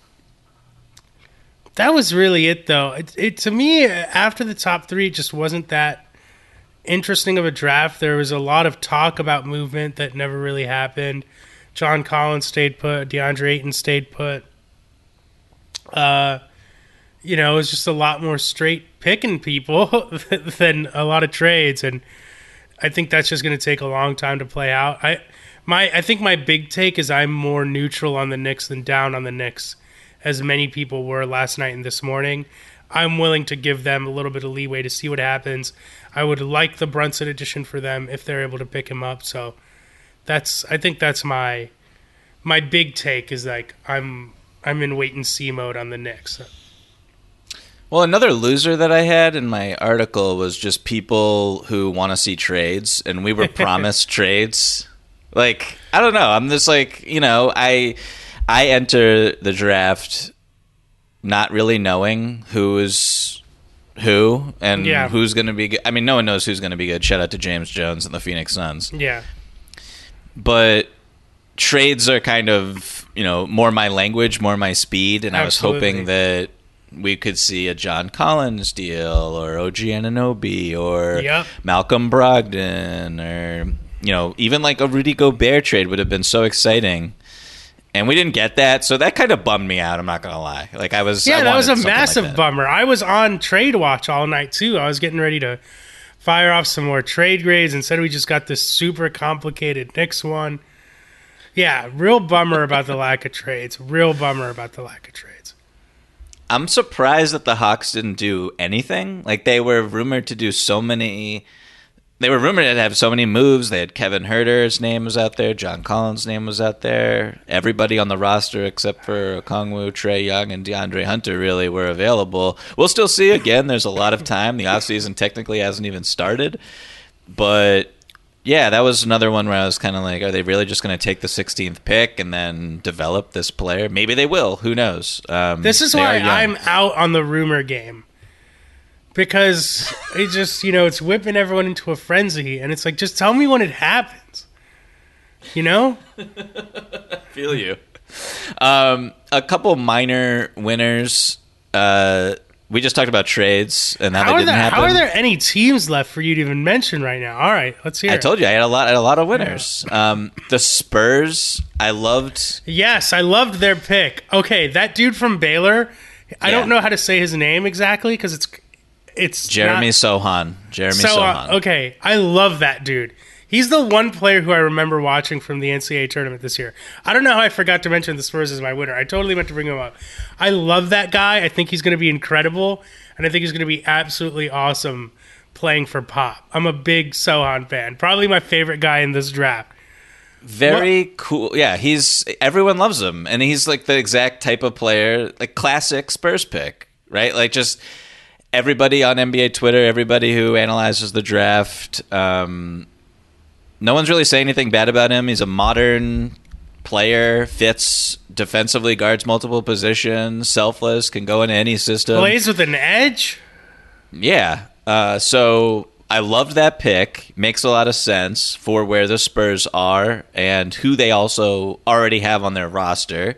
That was really it, though. It, it to me, after the top three, it just wasn't that interesting of a draft. There was a lot of talk about movement that never really happened. John Collins stayed put. DeAndre Ayton stayed put. Uh, you know, it was just a lot more straight picking people than a lot of trades, and I think that's just going to take a long time to play out. I my I think my big take is I'm more neutral on the Knicks than down on the Knicks, as many people were last night and this morning. I'm willing to give them a little bit of leeway to see what happens. I would like the Brunson addition for them if they're able to pick him up. So that's I think that's my my big take is like I'm I'm in wait and see mode on the Knicks. Well, another loser that I had in my article was just people who want to see trades, and we were promised trades. Like, I don't know. I'm just like, you know, I I enter the draft not really knowing who is who and yeah. who's going to be good. I mean, no one knows who's going to be good. Shout out to James Jones and the Phoenix Suns. Yeah. But trades are kind of, you know, more my language, more my speed, and Absolutely. I was hoping that we could see a John Collins deal or O G Anunoby or yep. Malcolm Brogdon or, you know, even like a Rudy Gobert trade would have been so exciting. And we didn't get that, so that kind of bummed me out. I'm not gonna lie. Like I was, yeah, I that was a wanted something massive like that. bummer. I was on trade watch all night too. I was getting ready to fire off some more trade grades. Instead, we just got this super complicated Knicks one. Yeah, real bummer about the lack of trades. Real bummer about the lack of trades. I'm surprised that the Hawks didn't do anything. Like they were rumored to do so many. They were rumored to have so many moves. They had Kevin Huerter's name was out there. John Collins' name was out there. Everybody on the roster except for Okongwu, Trae Young, and DeAndre Hunter really were available. We'll still see again. There's a lot of time. The offseason technically hasn't even started. But, yeah, that was another one where I was kind of like, are they really just going to take the sixteenth pick and then develop this player? Maybe they will. Who knows? Um, this is why I'm out on the rumor game. Because it just, you know, it's whipping everyone into a frenzy. And it's like, just tell me when it happens. You know? Feel you. Um, a couple minor winners. Uh, we just talked about trades, and now how they didn't there, happen. How are there any teams left for you to even mention right now? All right, let's hear I it. told you I had a lot, I had a lot of winners. Yeah. Um, the Spurs, I loved. Yes, I loved their pick. Okay, that dude from Baylor, I yeah. don't know how to say his name exactly because it's it's Jeremy not, Sohan. Jeremy so, Sohan. Uh, okay, I love that dude. He's the one player who I remember watching from the N C double A tournament this year. I don't know how I forgot to mention the Spurs as my winner. I totally meant to bring him up. I love that guy. I think he's going to be incredible, and I think he's going to be absolutely awesome playing for Pop. I'm a big Sohan fan. Probably my favorite guy in this draft. Very what? cool. Yeah, he's everyone loves him, and he's like the exact type of player, like classic Spurs pick, right? Like just everybody on N B A Twitter, everybody who analyzes the draft. Um, no one's really saying anything bad about him. He's a modern player, fits defensively, guards multiple positions, selfless, can go into any system. Plays with an edge? Yeah. Uh, so I loved that pick. Makes a lot of sense for where the Spurs are and who they also already have on their roster.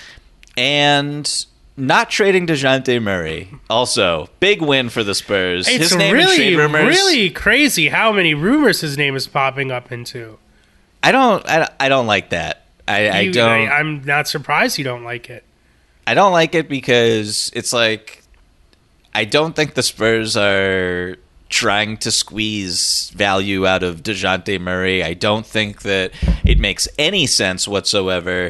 And not trading DeJounte Murray, also big win for the Spurs. It's his name really, in trade rumors, really crazy how many rumors his name is popping up into. I don't, I, I don't like that. I, you, I don't. I, I'm not surprised you don't like it. I don't like it because it's like I don't think the Spurs are trying to squeeze value out of DeJounte Murray. I don't think that it makes any sense whatsoever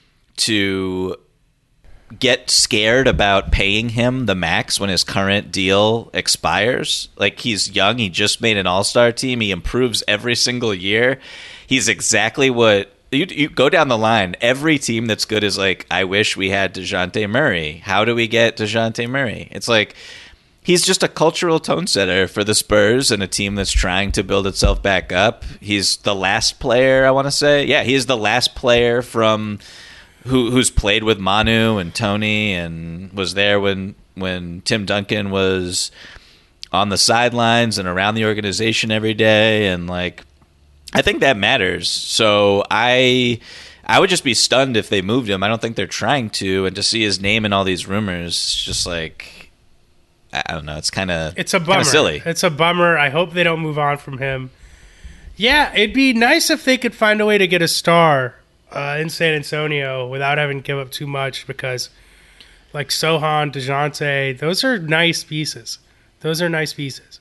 to get scared about paying him the max when his current deal expires. Like, he's young. He just made an all-star team. He improves every single year. He's exactly what you, you go down the line. Every team that's good is like, I wish we had DeJounte Murray. How do we get DeJounte Murray? It's like, he's just a cultural tone setter for the Spurs and a team that's trying to build itself back up. He's the last player, I want to say. Yeah, he's the last player from who who's played with Manu and Tony and was there when when Tim Duncan was on the sidelines and around the organization every day. And like, I think that matters. So I I would just be stunned if they moved him. I don't think they're trying to. And to see his name in all these rumors, it's just like, I don't know. It's kind of it's a bummer. Silly. It's a bummer. I hope they don't move on from him. Yeah, it'd be nice if they could find a way to get a star uh, in San Antonio without having to give up too much, because like Sohan, DeJounte, those are nice pieces. Those are nice pieces.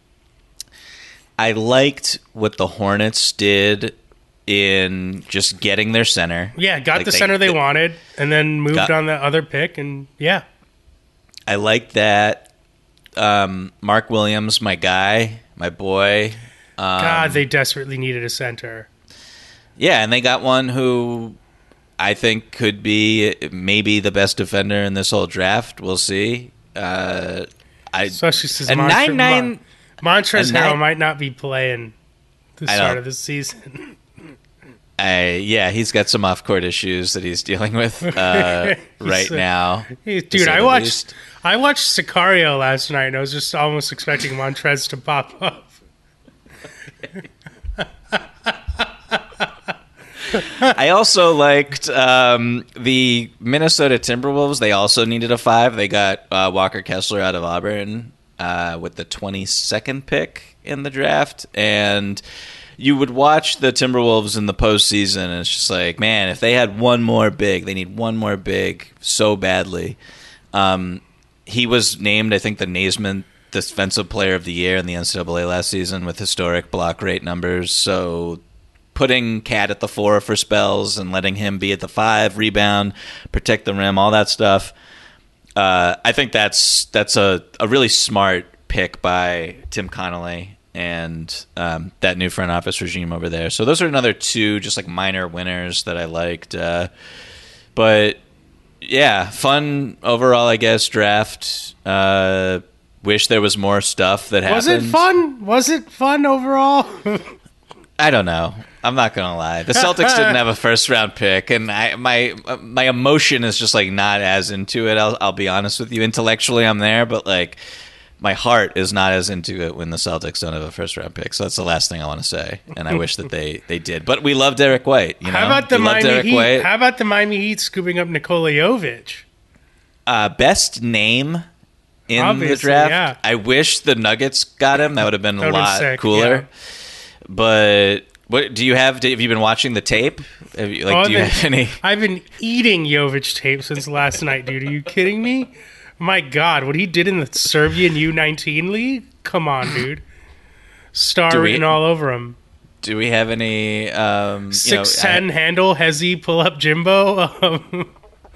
I liked what the Hornets did in just getting their center. Yeah, got like the center they, they wanted, and then moved got, on the other pick, and yeah. I liked that. Um, Mark Williams, my guy, my boy. Um, God, they desperately needed a center. Yeah, and they got one who I think could be maybe the best defender in this whole draft. We'll see. Uh, I Especially since a Montre- nine nine Mon- Montrezl Harrell might not be playing the start of the season. I, yeah, he's got some off-court issues that he's dealing with uh, right a, now. Dude, I watched least. I watched Sicario last night, and I was just almost expecting Montrez to pop up. I also liked um, the Minnesota Timberwolves. They also needed a five. They got uh, Walker Kessler out of Auburn uh, with the twenty-second pick in the draft. And you would watch the Timberwolves in the postseason, and it's just like, man, if they had one more big, they need one more big so badly. Um, he was named, I think, the Naismith Defensive Player of the Year in the N C double A last season with historic block rate numbers. So putting Cat at the four for spells and letting him be at the five, rebound, protect the rim, all that stuff. Uh, I think that's that's a, a really smart pick by Tim Connolly and um, that new front office regime over there. So those are another two just like minor winners that I liked. Uh, but yeah, fun overall, I guess, draft. Uh, wish there was more stuff that happened. Was it fun? Was it fun overall? I don't know. I'm not gonna lie. The Celtics didn't have a first round pick, and I my my emotion is just like not as into it. I'll I'll be honest with you. Intellectually, I'm there, but like my heart is not as into it when the Celtics don't have a first round pick. So that's the last thing I want to say. And I wish that they, they did. But we love Derek White. You know? How about the we Miami Derek Heat? White. How about the Miami Heat scooping up Nikola Jovic? Uh, best name in Obviously, the draft. yeah. I wish the Nuggets got him. That would have been a That would've been lot sick, cooler. yeah. But what do you have? Have you been watching the tape? Have you, like, Oh, do you I've been- have any? I've been eating Jovic tape since last night, dude. Are you kidding me? My God, what he did in the Serbian U nineteen league? Come on, dude. Star Do we- written all over him. Do we have any? Um, six you know, ten handle, Hezzy, pull up Jimbo. Um,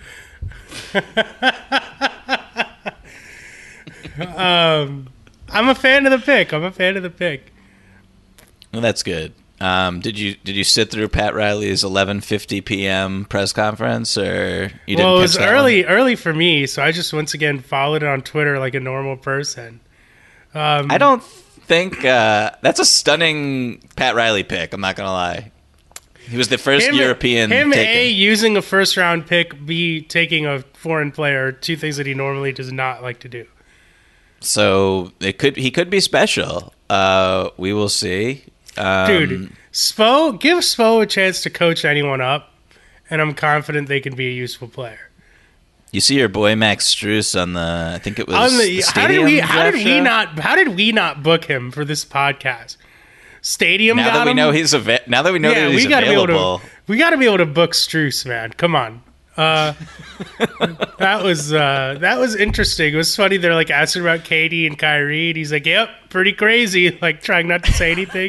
um, I'm a fan of the pick. I'm a fan of the pick. Well, that's good. Um, did you did you sit through Pat Riley's eleven fifty p.m. press conference, or you didn't? Well, it catch was that early, one? early for me, so I just once again followed it on Twitter like a normal person. Um, I don't think uh, that's a stunning Pat Riley pick. I'm not gonna lie. He was the first him, European Him taken. A, using a first round pick, B, taking a foreign player, two things that he normally does not like to do. So it could he could be special. Uh, we will see. Um, Dude, Spo, give Spo a chance to coach anyone up, and I'm confident they can be a useful player. you see your boy Max Strus on the. I think it was. On the, the how did Stadium we? How draft did we show? not? How did we not book him for this podcast? Stadium. Now got that we him? know he's av- now that we know yeah, that he's we gotta available. be able to. We got to be able to book Strus, man. Come on. Uh, that was uh, that was interesting. It was funny. They're like asking about Katie and Kyrie, and he's like, "Yep, pretty crazy." Like trying not to say anything.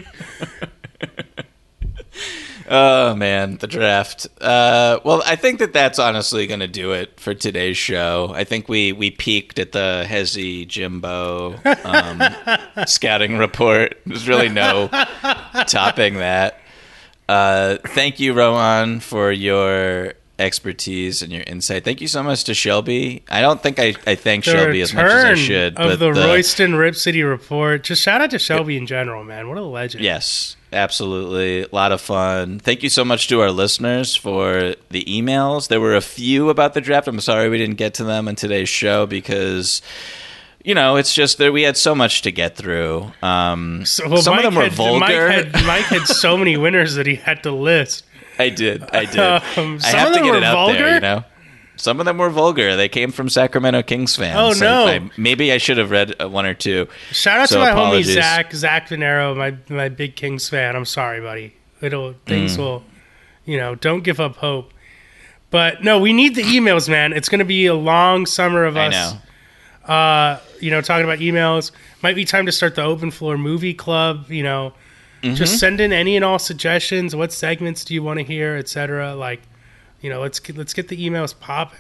Oh man, the draft. Uh, well, I think that that's honestly going to do it for today's show. I think we we peaked at the Hezzy Jimbo um, scouting report. There's really no topping that. Uh, thank you, Rohan, for your expertise and your insight. Thank you so much to Shelby. I don't think I, I thank The Shelby as much as I return should. of but the, the Royston Rip City report. Just shout out to Shelby in general, man. What a legend. Yes, absolutely. A lot of fun. Thank you so much to our listeners for the emails. There were a few about the draft. I'm sorry we didn't get to them in today's show because, you know, it's just that we had so much to get through. Um, So, well, some Mike of them were had, vulgar. Mike had, Mike had so many winners that he had to list. I did. I did. Um, I some have of to them get were it out vulgar? there, you know? Some of them were vulgar. They came from Sacramento Kings fans. Oh, no. I, I, maybe I should have read uh, one or two. Shout out So to my apologies. homie Zach, Zach Venero, my my big Kings fan. I'm sorry, buddy. It'll things Mm. will, you know, don't give up hope. But no, we need the emails, man. It's going to be a long summer of I us. know. Uh, you know, talking about emails. Might be time to start the Open Floor Movie Club. You know, Mm-hmm. just send in any and all suggestions. What segments do you want to hear, et cetera. Like, you know, let's get, let's get the emails popping.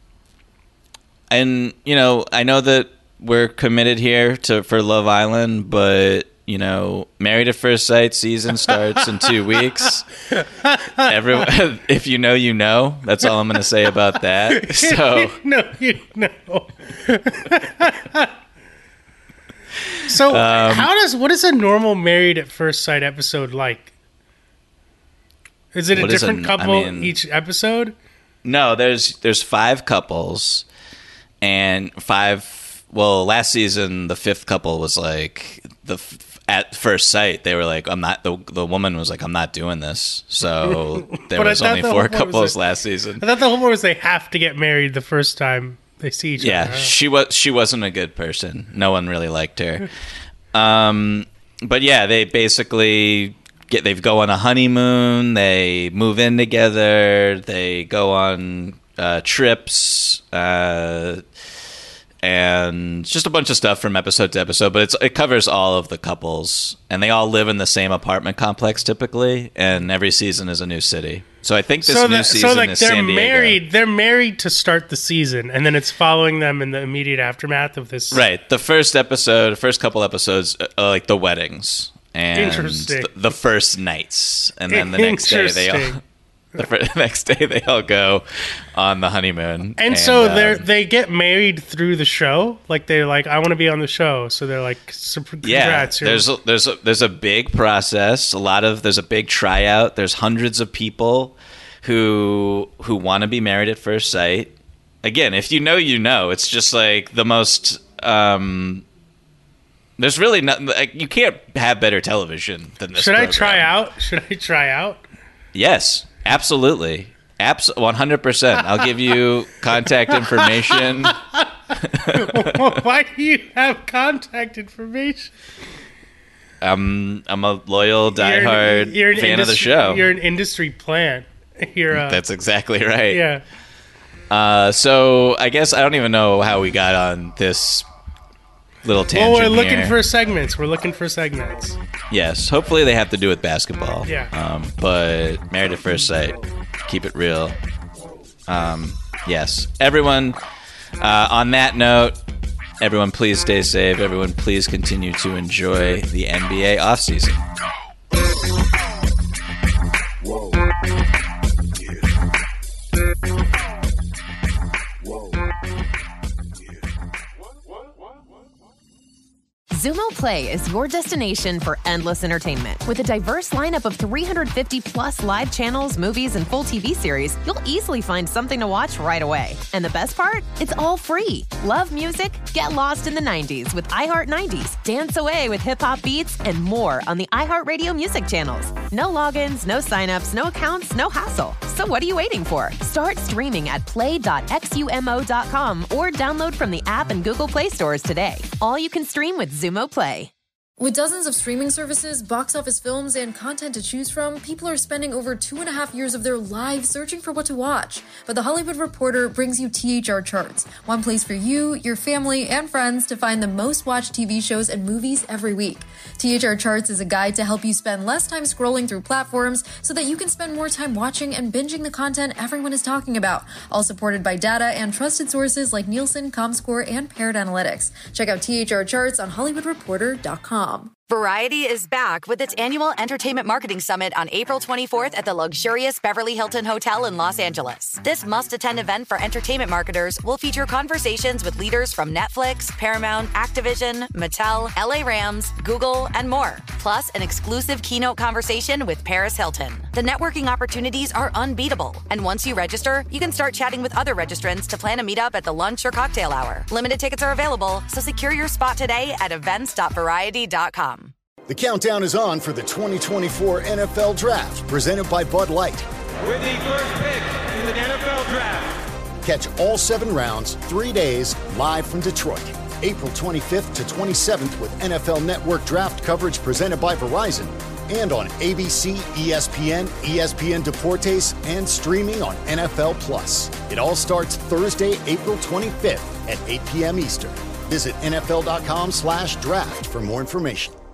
And you know, I know that we're committed here to for Love Island, but you know, Married at First Sight season starts in two weeks. Everyone, if you know, you know. That's all I'm going to say about that. So, no, you know. So, Um, how does what is a normal Married at First Sight episode like? Is it a What is different a- I couple mean- each episode? no, there's there's five couples, and five. Well, last season the fifth couple was like the f- at first sight. They were like, "I'm not." The the woman was like, "I'm not doing this." So there But I was thought only the four whole point was couples that- last season. I thought the whole point was they have to get married the first time they see each Yeah, other. she was she wasn't a good person. No one really liked her. Um, but yeah, they basically get they go on a honeymoon, they move in together, they go on uh, trips, uh, and just a bunch of stuff from episode to episode. But it's it covers all of the couples, and they all live in the same apartment complex typically, and every season is a new city. So I think this so new that, season so like is they're San Diego. married. They're married to start the season, and then it's following them in the immediate aftermath of this. Right. The first episode, the first couple episodes, uh, like the weddings and Interesting. the, the first nights, and then the next day they all. The first, next day they all go on the honeymoon, and, and so um, they they get married through the show. Like they're like, I want to be on the show, so they're like, congrats. yeah. You're- There's a, there's a, there's a big process. A lot of there's a big tryout. There's hundreds of people who who want to be married at first sight. Again, if you know, you know. It's just like the most. Um, there's really not. Like, you can't have better television than this. Should program. I try out? Should I try out? Yes, absolutely. Abs- one hundred percent. I'll give you contact information. Why do you have contact information? I'm I'm a loyal, You're an- diehard you're an fan of the industry- show. You're an industry plant. You're uh, That's exactly right. yeah. Uh, so I guess I don't even know how we got on this little tangent. Well, we're looking here. for segments. We're looking for segments. Yes, hopefully they have to do with basketball. Yeah. Um, but Married at First Sight, keep it real. Um, yes. Everyone, uh, on that note, everyone please stay safe. Everyone please continue to enjoy the N B A offseason. Whoa. Zumo Play is your destination for endless entertainment. With a diverse lineup of three hundred fifty plus live channels, movies, and full T V series, you'll easily find something to watch right away. And the best part? It's all free. Love music? Get lost in the nineties with iHeart nineties. Dance away with hip-hop beats and more on the iHeartRadio music channels. No logins, no signups, no accounts, no hassle. So what are you waiting for? Start streaming at play dot xumo dot com or download from the app and Google Play stores today. All you can stream with Zumo Play. With dozens of streaming services, box office films, and content to choose from, people are spending over two and a half years of their lives searching for what to watch. But The Hollywood Reporter brings you T H R Charts, one place for you, your family, and friends to find the most watched T V shows and movies every week. T H R Charts is a guide to help you spend less time scrolling through platforms so that you can spend more time watching and binging the content everyone is talking about, all supported by data and trusted sources like Nielsen, Comscore, and Paired Analytics. Check out T H R Charts on hollywood reporter dot com. Variety is back with its annual Entertainment Marketing Summit on April twenty-fourth at the luxurious Beverly Hilton Hotel in Los Angeles. This must-attend event for entertainment marketers will feature conversations with leaders from Netflix, Paramount, Activision, Mattel, L A Rams, Google, and more. Plus, an exclusive keynote conversation with Paris Hilton. The networking opportunities are unbeatable. And once you register, you can start chatting with other registrants to plan a meetup at the lunch or cocktail hour. Limited tickets are available, so secure your spot today at events dot variety dot com. The countdown is on for the twenty twenty-four N F L Draft, presented by Bud Light. With the first pick in the N F L Draft. Catch all seven rounds, three days, live from Detroit. April twenty-fifth to twenty-seventh with N F L Network Draft coverage presented by Verizon. And on A B C, E S P N, E S P N Deportes, and streaming on N F L Plus. It all starts Thursday, April twenty-fifth at eight p.m. Eastern. Visit N F L dot com slash draft for more information.